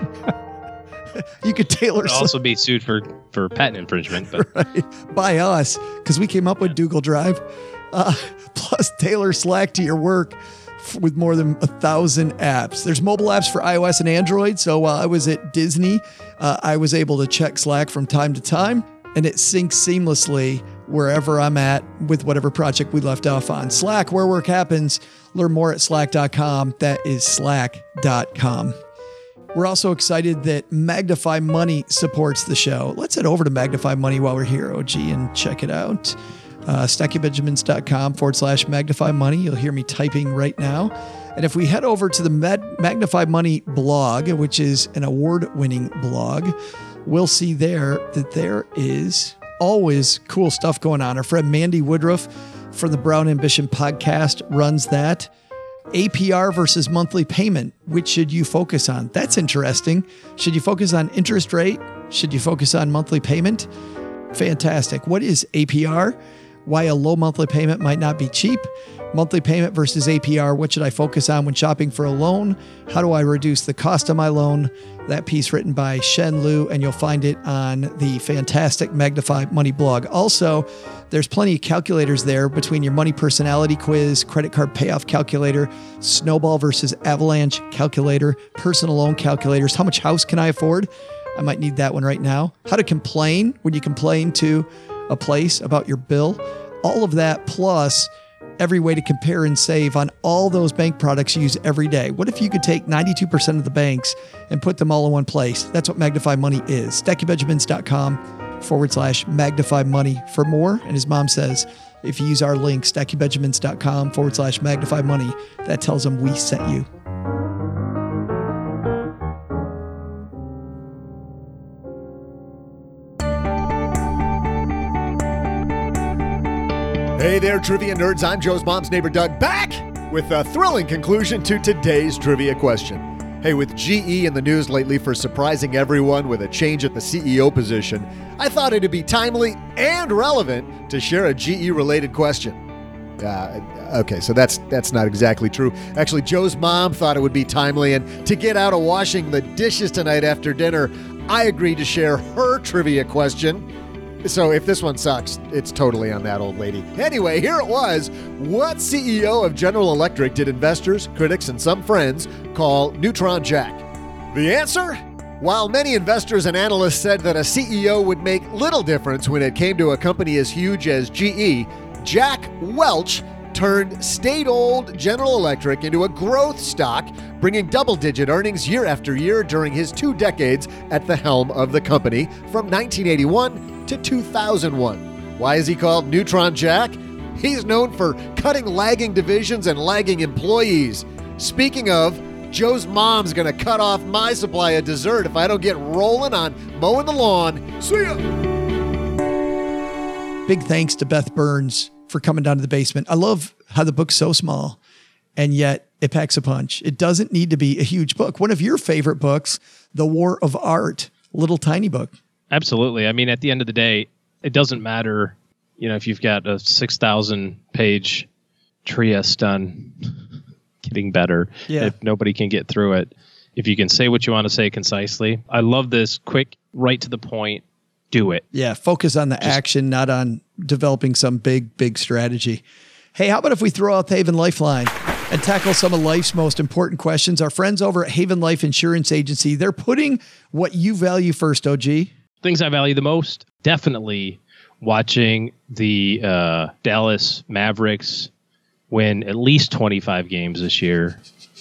You could tailor. It'll also be sued for, for patent infringement, but right. By us, because we came up with Google Drive. Uh, plus, tailor Slack to your work f- with more than a thousand apps. There's mobile apps for iOS and Android. So while I was at Disney, uh, I was able to check Slack from time to time, and it syncs seamlessly wherever I'm at with whatever project we left off on. Slack, where work happens. Learn more at slack dot com. That is slack dot com. We're also excited that Magnify Money supports the show. Let's head over to Magnify Money while we're here, O G, and check it out. Uh, stacky benjamins dot com forward slash Magnify Money. You'll hear me typing right now. And if we head over to the Mag- Magnify Money blog, which is an award-winning blog, we'll see there that there is always cool stuff going on. Our friend Mandy Woodruff from the Brown Ambition podcast runs that. A P R versus monthly payment. Which should you focus on? That's interesting. Should you focus on interest rate? Should you focus on monthly payment? Fantastic. What is A P R? Why a low monthly payment might not be cheap? Monthly payment versus A P R. What should I focus on when shopping for a loan? How do I reduce the cost of my loan? That piece written by Shen Liu, and you'll find it on the fantastic Magnify Money blog. Also, there's plenty of calculators there between your money personality quiz, credit card payoff calculator, snowball versus avalanche calculator, personal loan calculators. How much house can I afford? I might need that one right now. How to complain when you complain to a place about your bill. All of that plus every way to compare and save on all those bank products you use every day. What if you could take ninety-two percent of the banks and put them all in one place? That's what Magnify Money is. stacky benjamins dot com forward slash Magnify Money for more. And his mom says, if you use our link, stacky benjamins dot com forward slash Magnify Money, that tells them we sent you. Hey there, trivia nerds. I'm Joe's mom's neighbor, Doug, back with a thrilling conclusion to today's trivia question. Hey, with G E in the news lately for surprising everyone with a change at the C E O position, I thought it'd be timely and relevant to share a G E-related question. Uh, okay, so that's that's not exactly true. Actually, Joe's mom thought it would be timely, and to get out of washing the dishes tonight after dinner, I agreed to share her trivia question. So if this one sucks, it's totally on that old lady. Anyway, here it was. What C E O of General Electric did investors, critics, and some friends call Neutron Jack? The answer? While many investors and analysts said that a C E O would make little difference when it came to a company as huge as G E, Jack Welch turned state-old General Electric into a growth stock, bringing double-digit earnings year after year during his two decades at the helm of the company from nineteen eighty-one to two thousand one. Why is he called Neutron Jack? He's known for cutting lagging divisions and lagging employees. Speaking of, Joe's mom's going to cut off my supply of dessert if I don't get rolling on mowing the lawn. See ya! Big thanks to Beth Burns for coming down to the basement. I love how the book's so small, and yet it packs a punch. It doesn't need to be a huge book. One of your favorite books, The War of Art, little tiny book. Absolutely. I mean, at the end of the day, it doesn't matter, you know, if you've got a six thousand page Trieste done getting better, yeah. If nobody can get through it, if you can say what you want to say concisely. I love this quick, right to the point, do it. Yeah, focus on the Just, action, not on developing some big, big strategy. Hey, how about if we throw out the Haven Lifeline and tackle some of life's most important questions? Our friends over at Haven Life Insurance Agency, they're putting what you value first, O G. things I value the most, definitely watching the uh, Dallas Mavericks win at least twenty-five games this year.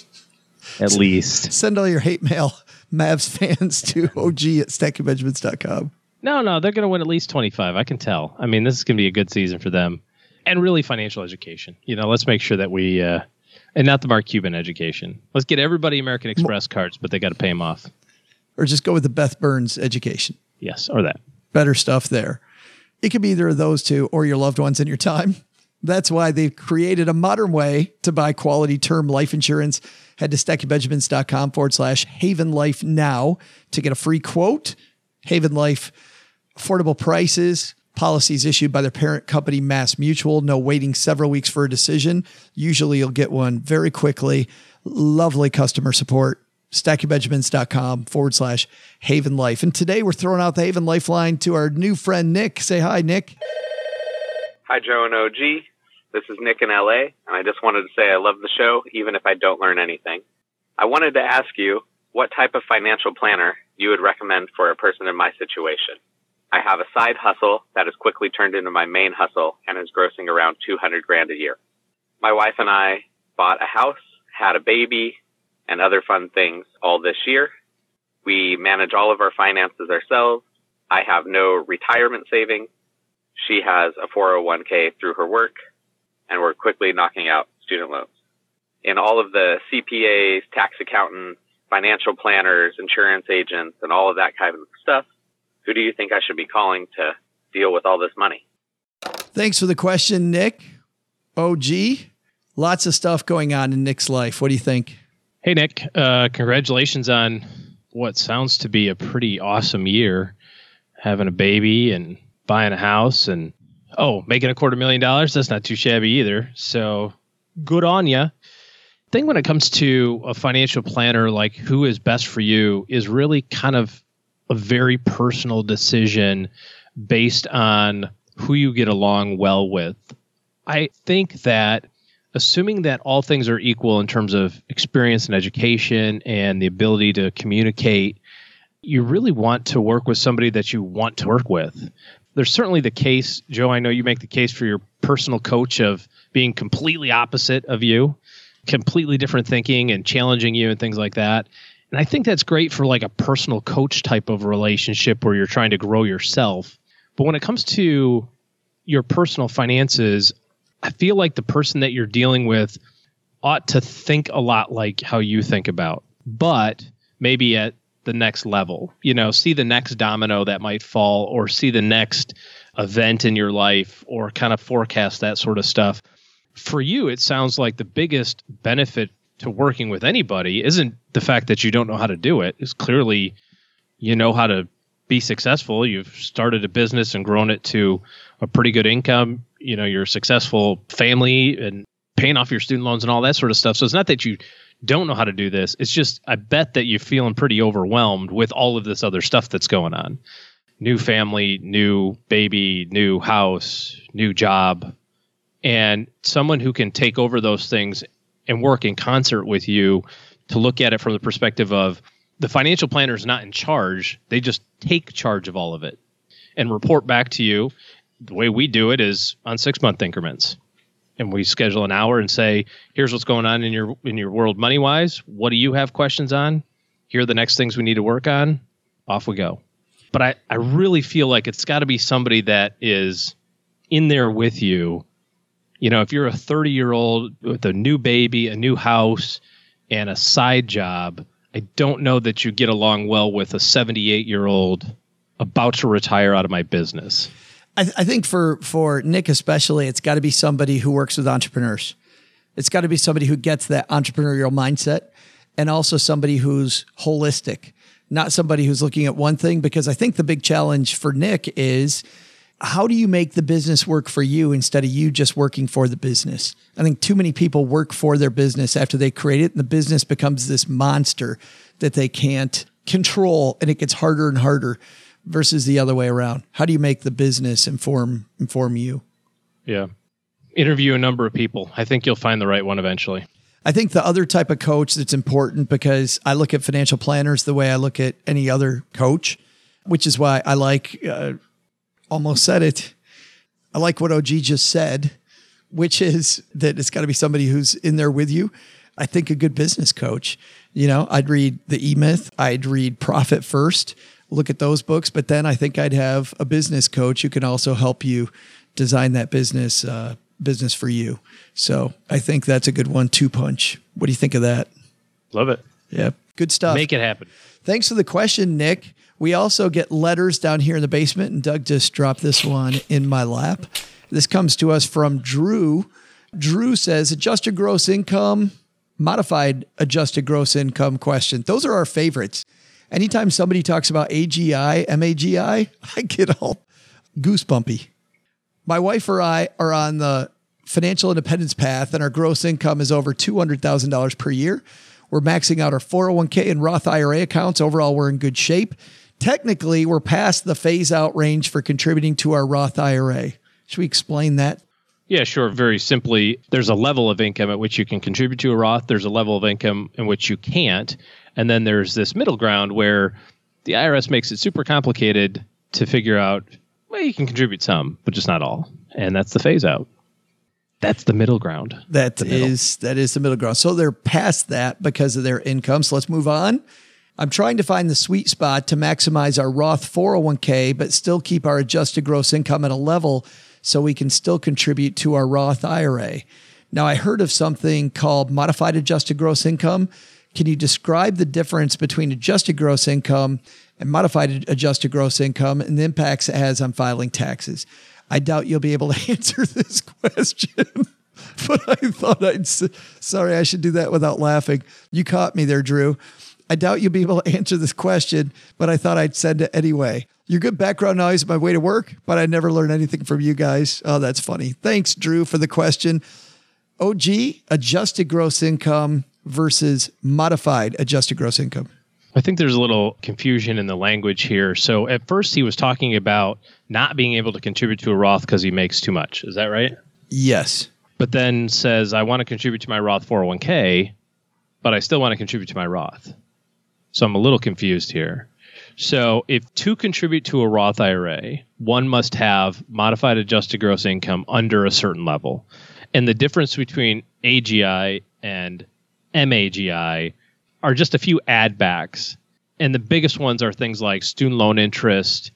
At S- least. Send all your hate mail, Mavs fans, to O G at stacking benjamins dot com. No, no, they're going to win at least twenty-five. I can tell. I mean, this is going to be a good season for them. And really financial education. You know, let's make sure that we, uh, and not the Mark Cuban education. Let's get everybody American Express cards, but they got to pay them off. Or just go with the Beth Burns education. Yes, or that. Better stuff there. It could be either of those two or your loved ones in your time. That's why they've created a modern way to buy quality term life insurance. Head to stacking benjamins dot com forward slash Haven Life now to get a free quote. Haven Life, affordable prices, policies issued by their parent company, Mass Mutual. No waiting several weeks for a decision. Usually you'll get one very quickly. Lovely customer support. stacking benjamins dot com forward slash Haven Life. And today we're throwing out the Haven Lifeline to our new friend, Nick. Say hi, Nick. Hi, Joe and O G. This is Nick in L A, and I just wanted to say I love the show, even if I don't learn anything. I wanted to ask you what type of financial planner you would recommend for a person in my situation. I have a side hustle that has quickly turned into my main hustle and is grossing around two hundred grand a year. My wife and I bought a house, had a baby, and other fun things all this year. We manage all of our finances ourselves. I have no retirement savings. She has a four oh one k through her work, and we're quickly knocking out student loans. In all of the C P As, tax accountants, financial planners, insurance agents, and all of that kind of stuff, who do you think I should be calling to deal with all this money? Thanks for the question, Nick. O G, lots of stuff going on in Nick's life. What do you think? Hey, Nick, uh, congratulations on what sounds to be a pretty awesome year. Having a baby and buying a house and, oh, making a quarter million dollars. That's not too shabby either. So good on ya. I think when it comes to a financial planner, like who is best for you is really kind of a very personal decision based on who you get along well with. I think that assuming that all things are equal in terms of experience and education and the ability to communicate, you really want to work with somebody that you want to work with. There's certainly the case, Joe, I know you make the case for your personal coach of being completely opposite of you, completely different thinking and challenging you and things like that. And I think that's great for like a personal coach type of relationship where you're trying to grow yourself. But when it comes to your personal finances, I feel like the person that you're dealing with ought to think a lot like how you think about, but maybe at the next level, you know, see the next domino that might fall or see the next event in your life or kind of forecast that sort of stuff. For you, it sounds like the biggest benefit to working with anybody isn't the fact that you don't know how to do it. It's clearly you know how to be successful. You've started a business and grown it to a pretty good income. You know, you're a successful family and paying off your student loans and all that sort of stuff. So it's not that you don't know how to do this. It's just, I bet that you're feeling pretty overwhelmed with all of this other stuff that's going on. New family, new baby, new house, new job. And someone who can take over those things and work in concert with you to look at it from the perspective of the financial planner is not in charge. They just take charge of all of it and report back to you. The way we do it is on six-month increments. And we schedule an hour and say, here's what's going on in your in your world money-wise. What do you have questions on? Here are the next things we need to work on. Off we go. But I, I really feel like it's got to be somebody that is in there with you. You know, if you're a thirty-year-old with a new baby, a new house, and a side job, I don't know that you get along well with a seventy-eight-year-old about to retire out of my business. I, th- I think for, for Nick especially, it's got to be somebody who works with entrepreneurs. It's got to be somebody who gets that entrepreneurial mindset and also somebody who's holistic, not somebody who's looking at one thing, because I think the big challenge for Nick is how do you make the business work for you instead of you just working for the business? I think too many people work for their business after they create it, and the business becomes this monster that they can't control, and it gets harder and harder versus the other way around. How do you make the business inform inform you? Yeah. Interview a number of people. I think you'll find the right one eventually. I think the other type of coach that's important, because I look at financial planners the way I look at any other coach. which is why I like, uh, almost said it. I like what O G just said, which is that it's got to be somebody who's in there with you. I think a good business coach, you know, I'd read the E-Myth, I'd read Profit First, look at those books, but then I think I'd have a business coach who can also help you design that business, uh, business for you. So I think that's a good one, two punch. What do you think of that? Love it. Yeah. Good stuff. Make it happen. Thanks for the question, Nick. We also get letters down here in the basement, and Doug just dropped this one in my lap. This comes to us from Drew. Drew says, adjusted gross income, modified adjusted gross income question. Those are our favorites. Anytime somebody talks about A G I, M A G I, I get all goosebumpy. My wife or I are on the financial independence path, and our gross income is over two hundred thousand dollars per year. We're maxing out our four oh one k and Roth I R A accounts. Overall, we're in good shape. Technically, we're past the phase-out range for contributing to our Roth I R A. Should we explain that? Yeah, sure. Very simply, there's a level of income at which you can contribute to a Roth. There's a level of income in which you can't. And then there's this middle ground where the I R S makes it super complicated to figure out, well, you can contribute some, but just not all. And that's the phase out. That's the middle ground. That is that is the middle ground. So they're past that because of their income. So let's move on. I'm trying to find the sweet spot to maximize our Roth four oh one k, but still keep our adjusted gross income at a level so we can still contribute to our Roth I R A. Now, I heard of something called modified adjusted gross income. Can you describe the difference between adjusted gross income and modified adjusted gross income and the impacts it has on filing taxes? I doubt you'll be able to answer this question, but I thought I'd, sorry, I should do that without laughing. You caught me there, Drew. I doubt you'll be able to answer this question, but I thought I'd send it anyway. You're good background noise on my way to work, but I never learned anything from you guys. Oh, that's funny. Thanks, Drew, for the question. O G, adjusted gross income versus modified adjusted gross income. I think there's a little confusion in the language here. So at first he was talking about not being able to contribute to a Roth because he makes too much. Is that right? Yes. But then says, I want to contribute to my Roth four oh one k, but I still want to contribute to my Roth. So I'm a little confused here. So if to contribute to a Roth I R A, one must have modified adjusted gross income under a certain level. And the difference between A G I and M A G I are just a few add backs. And the biggest ones are things like student loan interest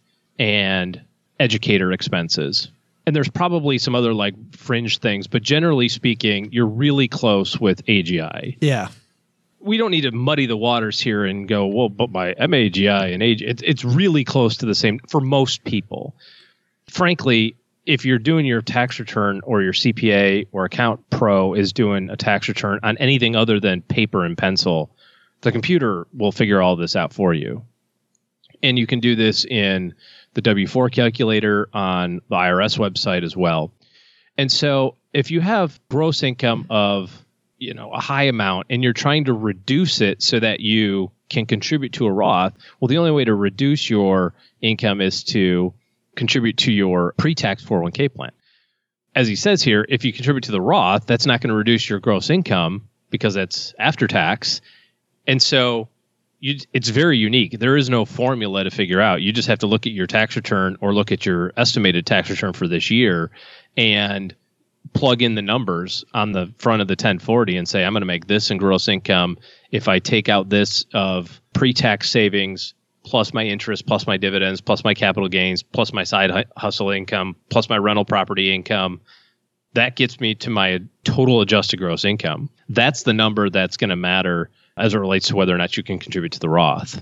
and educator expenses. And there's probably some other like fringe things, but generally speaking, you're really close with A G I. Yeah. We don't need to muddy the waters here and go, well, but my M A G I and A G I, it's, it's really close to the same for most people. Frankly, if you're doing your tax return or your C P A or Account Pro is doing a tax return on anything other than paper and pencil, the computer will figure all this out for you. And you can do this in the W four calculator on the I R S website as well. And so if you have gross income of, you know, a high amount and you're trying to reduce it so that you can contribute to a Roth, well, the only way to reduce your income is to contribute to your pre-tax four oh one k plan. As he says here, if you contribute to the Roth, that's not going to reduce your gross income because that's after tax. And so you, it's very unique. There is no formula to figure out. You just have to look at your tax return or look at your estimated tax return for this year and plug in the numbers on the front of the ten forty and say, I'm going to make this in gross income if I take out this of pre-tax savings, plus my interest, plus my dividends, plus my capital gains, plus my side hustle income, plus my rental property income. That gets me to my total adjusted gross income. That's the number that's going to matter as it relates to whether or not you can contribute to the Roth.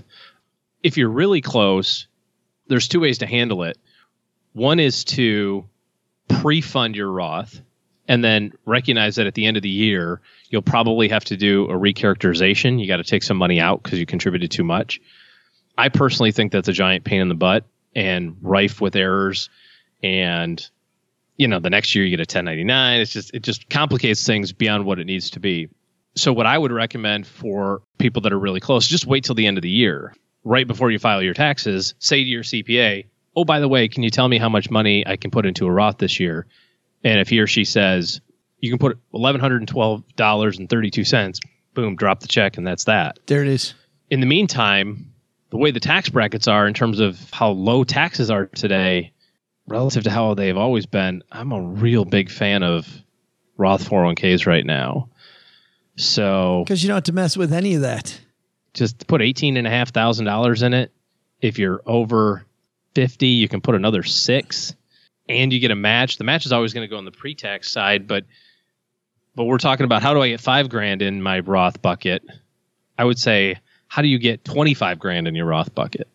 If you're really close, there's two ways to handle it. One is to pre-fund your Roth and then recognize that at the end of the year, you'll probably have to do a recharacterization. You got to take some money out because you contributed too much. I personally think that's a giant pain in the butt and rife with errors. And, you know, the next year you get a ten ninety-nine. It's just, it just complicates things beyond what it needs to be. So what I would recommend for people that are really close, just wait till the end of the year, right before you file your taxes, say to your C P A, oh, by the way, can you tell me how much money I can put into a Roth this year? And if he or she says, you can put one thousand one hundred twelve dollars and thirty-two cents, boom, drop the check, and that's that. There it is. In the meantime, the way the tax brackets are in terms of how low taxes are today relative to how they've always been, I'm a real big fan of Roth four oh one k's right now. So because you don't have to mess with any of that. Just put eighteen and a half thousand dollars in it. If you're over fifty, you can put another six, and you get a match. The match is always going to go on the pre-tax side, but but we're talking about how do I get five grand in my Roth bucket? I would say, how do you get twenty-five grand in your Roth bucket?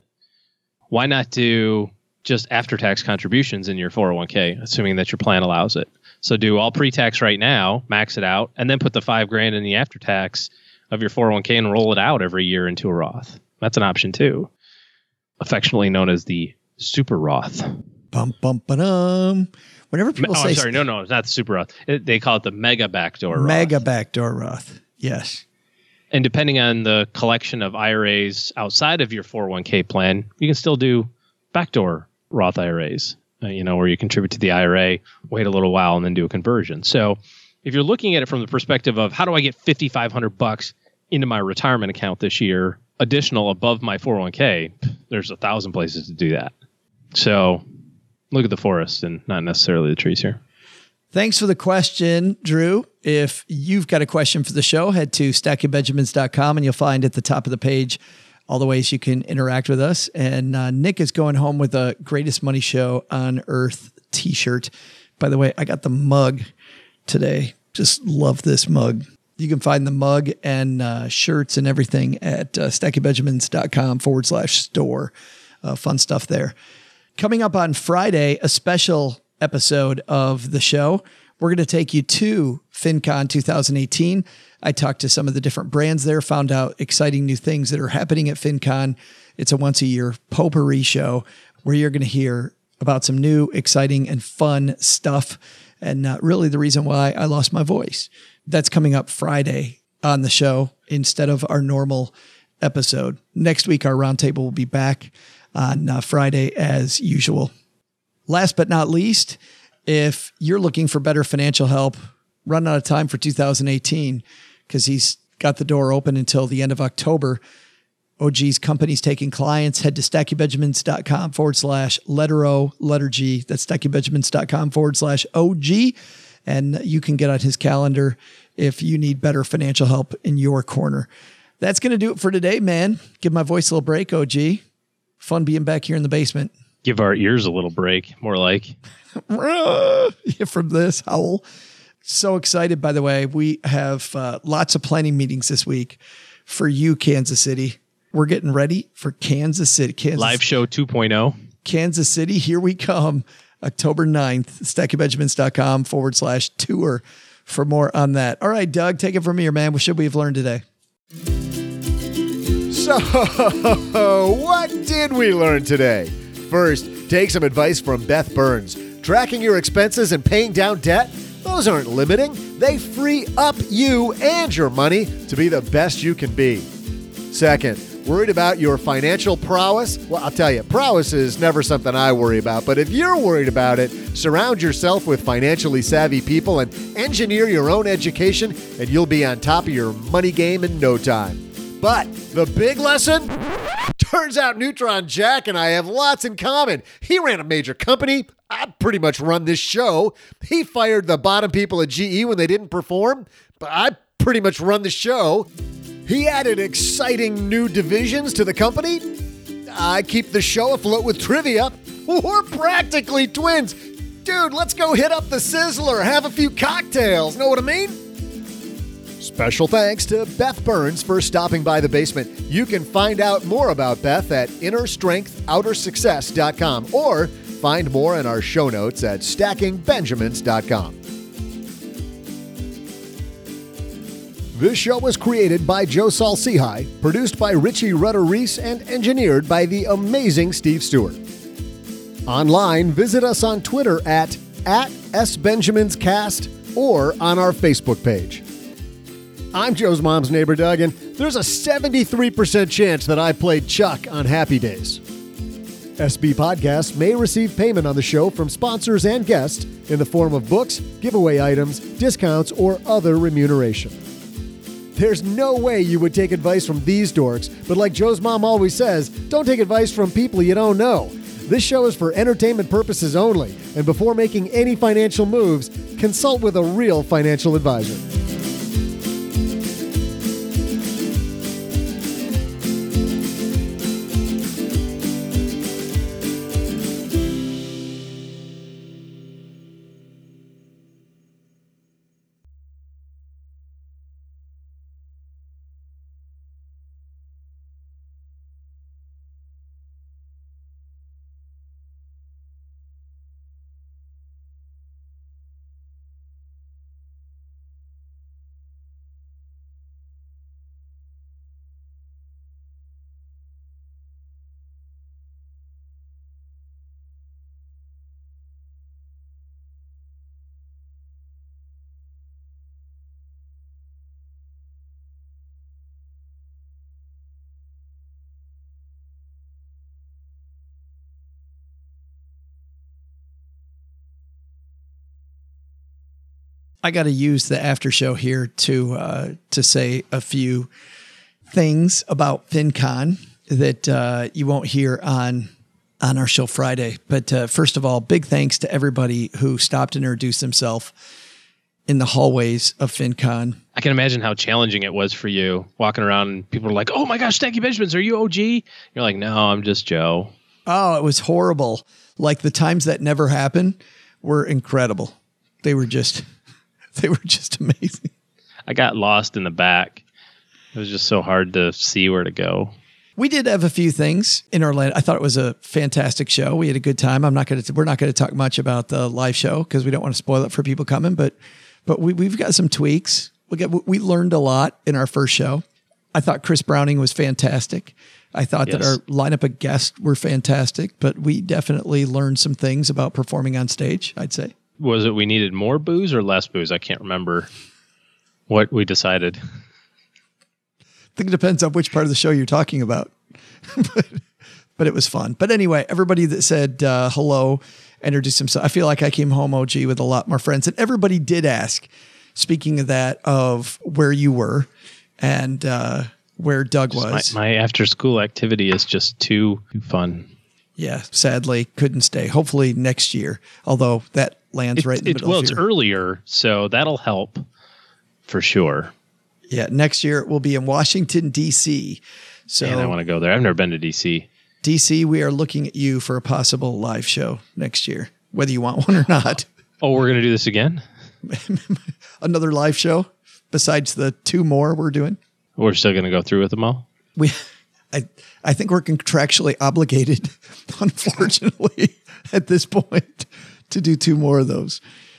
Why not do just after-tax contributions in your four oh one k, assuming that your plan allows it? So do all pre-tax right now, max it out, and then put the five grand in the after-tax of your four oh one k and roll it out every year into a Roth. That's an option too. Affectionately known as the Super Roth. Bum, bum, ba-dum. Whenever people oh, say... I'm sorry. No, no, it's not the Super Roth. It, they call it the Mega Backdoor Roth. Mega Backdoor Roth. Yes. And depending on the collection of I R As outside of your four oh one k plan, you can still do backdoor Roth I R As, uh, you know, where you contribute to the I R A, wait a little while, and then do a conversion. So if you're looking at it from the perspective of how do I get fifty-five hundred bucks into my retirement account this year, additional above my four oh one k, there's a thousand places to do that. So look at the forest and not necessarily the trees here. Thanks for the question, Drew. If you've got a question for the show, head to stacking benjamins dot com and you'll find at the top of the page all the ways you can interact with us. And uh, Nick is going home with a Greatest Money Show on Earth t-shirt. By the way, I got the mug today. Just love this mug. You can find the mug and uh, shirts and everything at uh, stacking benjamins dot com forward slash store. Uh, fun stuff there. Coming up on Friday, a special episode of the show. We're going to take you to FinCon twenty eighteen. I talked to some of the different brands there, found out exciting new things that are happening at FinCon. It's a once a year potpourri show where you're going to hear about some new, exciting, and fun stuff. And uh, really the reason why I lost my voice. That's coming up Friday on the show instead of our normal episode. Next week, our roundtable will be back on uh, Friday as usual. Last but not least, if you're looking for better financial help, run out of time for two thousand eighteen because he's got the door open until the end of October. O G's company's taking clients. Head to stacking benjamins dot com forward slash letter O, letter G. That's stacking benjamins dot com forward slash O G. And you can get on his calendar if you need better financial help in your corner. That's going to do it for today, man. Give my voice a little break, O G. Fun being back here in the basement. Give our ears a little break, more like. From this howl. So excited, by the way. We have uh, lots of planning meetings this week for you, Kansas City. We're getting ready for Kansas City. Kansas, Live show two point oh. Kansas City, here we come. October ninth, stacking benjamins dot com forward slash tour for more on that. All right, Doug, take it from here, man. What should we have learned today? So, what did we learn today? First, take some advice from Beth Burns. Tracking your expenses and paying down debt, those aren't limiting. They free up you and your money to be the best you can be. Second, worried about your financial prowess? Well, I'll tell you, prowess is never something I worry about, but if you're worried about it, surround yourself with financially savvy people and engineer your own education, and you'll be on top of your money game in no time. But the big lesson? Turns out Neutron Jack and I have lots in common. He ran a major company. I pretty much run this show. He fired the bottom people at G E when they didn't perform, but I pretty much run the show. He added exciting new divisions to the company. I keep the show afloat with trivia. We're practically twins. Dude, let's go hit up the Sizzler, have a few cocktails. Know what I mean? Special thanks to Beth Burns for stopping by the basement. You can find out more about Beth at inner strength outer success dot com or find more in our show notes at stacking benjamins dot com. This show was created by Joe Saul-Sehy, produced by Richie Rutter-Reese, and engineered by the amazing Steve Stewart. Online, visit us on Twitter at, at SBenjaminsCast or on our Facebook page. I'm Joe's mom's neighbor, Doug, and there's a seventy-three percent chance that I played Chuck on Happy Days. S B Podcasts may receive payment on the show from sponsors and guests in the form of books, giveaway items, discounts, or other remuneration. There's no way you would take advice from these dorks, but like Joe's mom always says, don't take advice from people you don't know. This show is for entertainment purposes only, and before making any financial moves, consult with a real financial advisor. I got to use the after show here to uh, to say a few things about FinCon that uh, you won't hear on on our show Friday. But uh, first of all, big thanks to everybody who stopped and introduced themselves in the hallways of FinCon. I can imagine how challenging it was for you walking around and people are like, "Oh my gosh, Stacky Benjamins, are you O G?" You're like, "No, I'm just Joe." Oh, it was horrible. Like the times that never happened were incredible. They were just... They were just amazing. I got lost in the back. It was just so hard to see where to go. We did have a few things in Orlando. I thought it was a fantastic show. We had a good time. I'm not going to. We're not going to talk much about the live show because we don't want to spoil it for people coming. But but we we've got some tweaks. We got we learned a lot in our first show. I thought Chris Browning was fantastic. I thought yes. that our lineup of guests were fantastic. But we definitely learned some things about performing on stage, I'd say. Was it we needed more booze or less booze? I can't remember what we decided. I think it depends on which part of the show you're talking about. but, but it was fun. But anyway, everybody that said uh, hello, introduced themselves. I feel like I came home O G with a lot more friends. And everybody did ask, speaking of that, of where you were and uh, where Doug was. My, my after school activity is just too, too fun. Yeah, sadly, couldn't stay. Hopefully next year, although that lands it, right in the it, middle well, of it's year. earlier, so that'll help for sure. Yeah, next year it will be in Washington, D C So Man, I want to go there. I've never been to D C D C, we are looking at you for a possible live show next year, whether you want one or not. Oh, we're going to do this again? Another live show besides the two more we're doing? We're still going to go through with them all? We, I, I think we're contractually obligated, unfortunately, at this point, to do two more of those.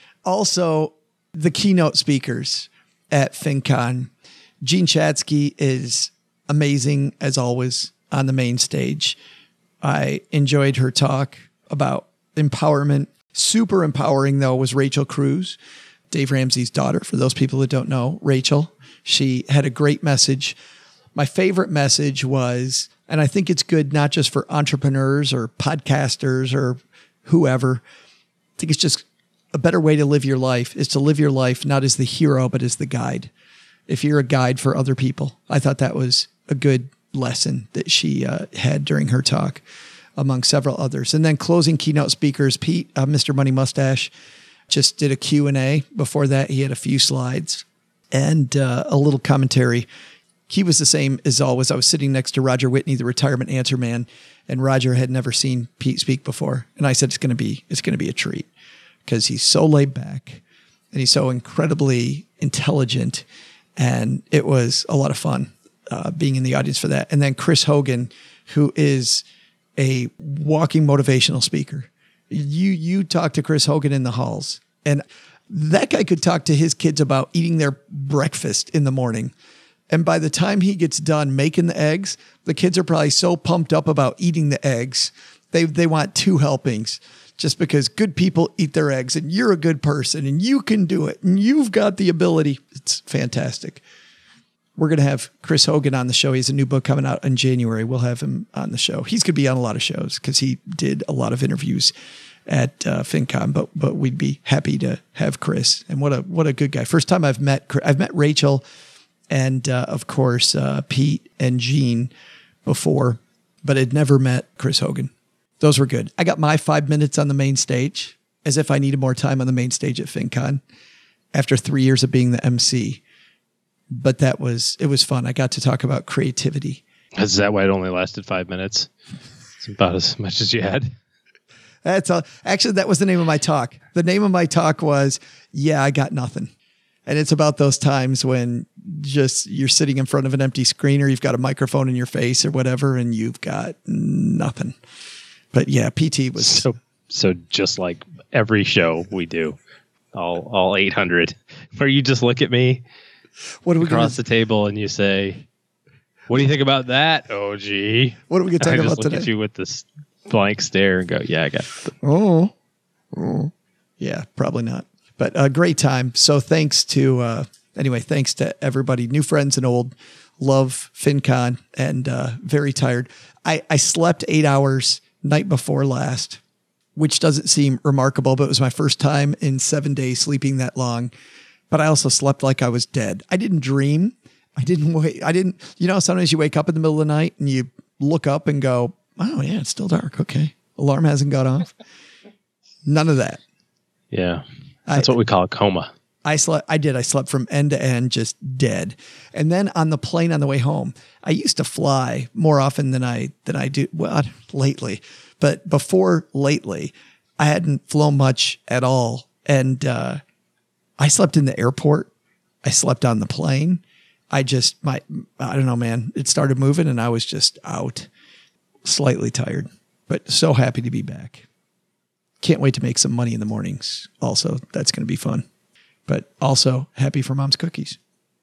Also, the keynote speakers at FinCon. Jean Chatzky is amazing, as always, on the main stage. I enjoyed her talk about empowerment. Super empowering, though, was Rachel Cruz, Dave Ramsey's daughter. For those people that don't know, Rachel, she had a great message. My favorite message was, and I think it's good not just for entrepreneurs or podcasters or whoever, I think it's just a better way to live your life is to live your life not as the hero, but as the guide. If you're a guide for other people, I thought that was a good lesson that she uh, had during her talk, among several others. And then closing keynote speakers, Pete, uh, Mister Money Mustache, just did a Q and A. Before that, he had a few slides and uh, a little commentary. He was the same as always. I was sitting next to Roger Whitney, the retirement answer man, and Roger had never seen Pete speak before. And I said, it's going to be, it's going to be a treat because he's so laid back and he's so incredibly intelligent. And it was a lot of fun uh, being in the audience for that. And then Chris Hogan, who is a walking motivational speaker. You, you talk to Chris Hogan in the halls, and that guy could talk to his kids about eating their breakfast in the morning. And by the time he gets done making the eggs, the kids are probably so pumped up about eating the eggs. They, they want two helpings just because good people eat their eggs and you're a good person and you can do it and you've got the ability. It's fantastic. We're going to have Chris Hogan on the show. He has a new book coming out in January. We'll have him on the show. He's going to be on a lot of shows because he did a lot of interviews at uh, FinCon, but but we'd be happy to have Chris. And what a what a good guy. First time I've met I've met Rachel and uh, of course, uh, Pete and Gene before, but had never met Chris Hogan. Those were good. I got my five minutes on the main stage, as if I needed more time on the main stage at FinCon after three years of being the M C. But that was, it was fun. I got to talk about creativity. Is that why it only lasted five minutes? It's about as much as you had. That's all. Actually, that was the name of my talk. The name of my talk was, Yeah, I Got Nothing. And it's about those times when just you're sitting in front of an empty screen, or you've got a microphone in your face or whatever, and you've got nothing. But yeah, P T was so, so just like every show we do, all, all eight hundred, where you just look at me what are we across gonna, the table and you say, what do you think about that, O G? What are we going to talk I about just look today? at you with this blank stare and go, yeah, I got it. Oh, oh, yeah, probably not. But a great time. So thanks to, uh, anyway, thanks to everybody, new friends and old. Love FinCon, and uh, very tired. I, I slept eight hours night before last, which doesn't seem remarkable, but it was my first time in seven days sleeping that long. But I also slept like I was dead. I didn't dream. I didn't wait. I didn't, you know, sometimes you wake up in the middle of the night and you look up and go, oh yeah, it's still dark. Okay. Alarm hasn't got off. None of that. Yeah. That's I, what we call a coma. I slept, I did. I slept from end to end, just dead. And then on the plane on the way home, I used to fly more often than I, than I do. Well, lately, but before lately, I hadn't flown much at all. And, uh, I slept in the airport. I slept on the plane. I just, my, I don't know, man, it started moving and I was just out, slightly tired, but so happy to be back. Can't wait to make some money in the mornings. Also, that's going to be fun. But also happy for Mom's cookies.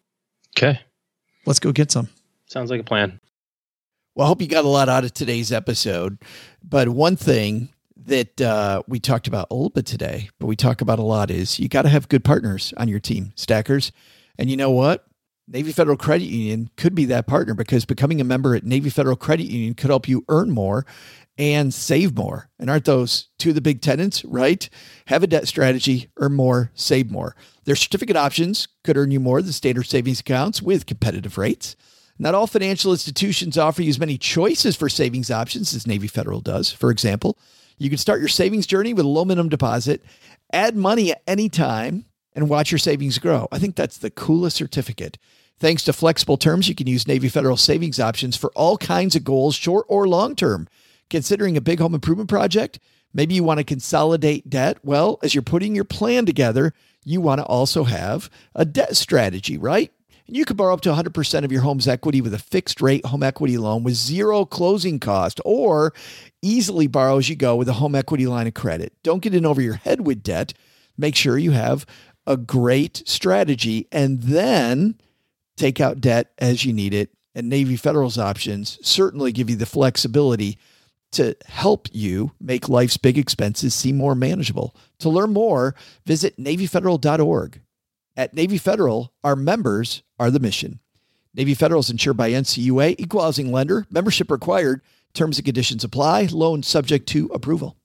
Okay. Let's go get some. Sounds like a plan. Well, I hope you got a lot out of today's episode. But one thing that uh, we talked about a little bit today, but we talk about a lot, is you got to have good partners on your team, stackers. And you know what? Navy Federal Credit Union could be that partner, because becoming a member at Navy Federal Credit Union could help you earn more and save more. And aren't those two of the big tenets, right? Have a debt strategy, earn more, save more. Their certificate options could earn you more than standard savings accounts with competitive rates. Not all financial institutions offer you as many choices for savings options as Navy Federal does. For example, you can start your savings journey with a low minimum deposit, add money at any time, and watch your savings grow. I think that's the coolest certificate. Thanks to flexible terms, you can use Navy Federal savings options for all kinds of goals, short or long-term. Considering a big home improvement project? Maybe you want to consolidate debt. Well, as you're putting your plan together, you want to also have a debt strategy, right? And you can borrow up to one hundred percent of your home's equity with a fixed rate home equity loan with zero closing cost, or easily borrow as you go with a home equity line of credit. Don't get in over your head with debt. Make sure you have a great strategy, and then take out debt as you need it. And Navy Federal's options certainly give you the flexibility to help you make life's big expenses seem more manageable. To learn more, visit Navy Federal dot org. At Navy Federal, our members are the mission. Navy Federal is insured by N C U A, equal housing lender, membership required, terms and conditions apply, loan subject to approval.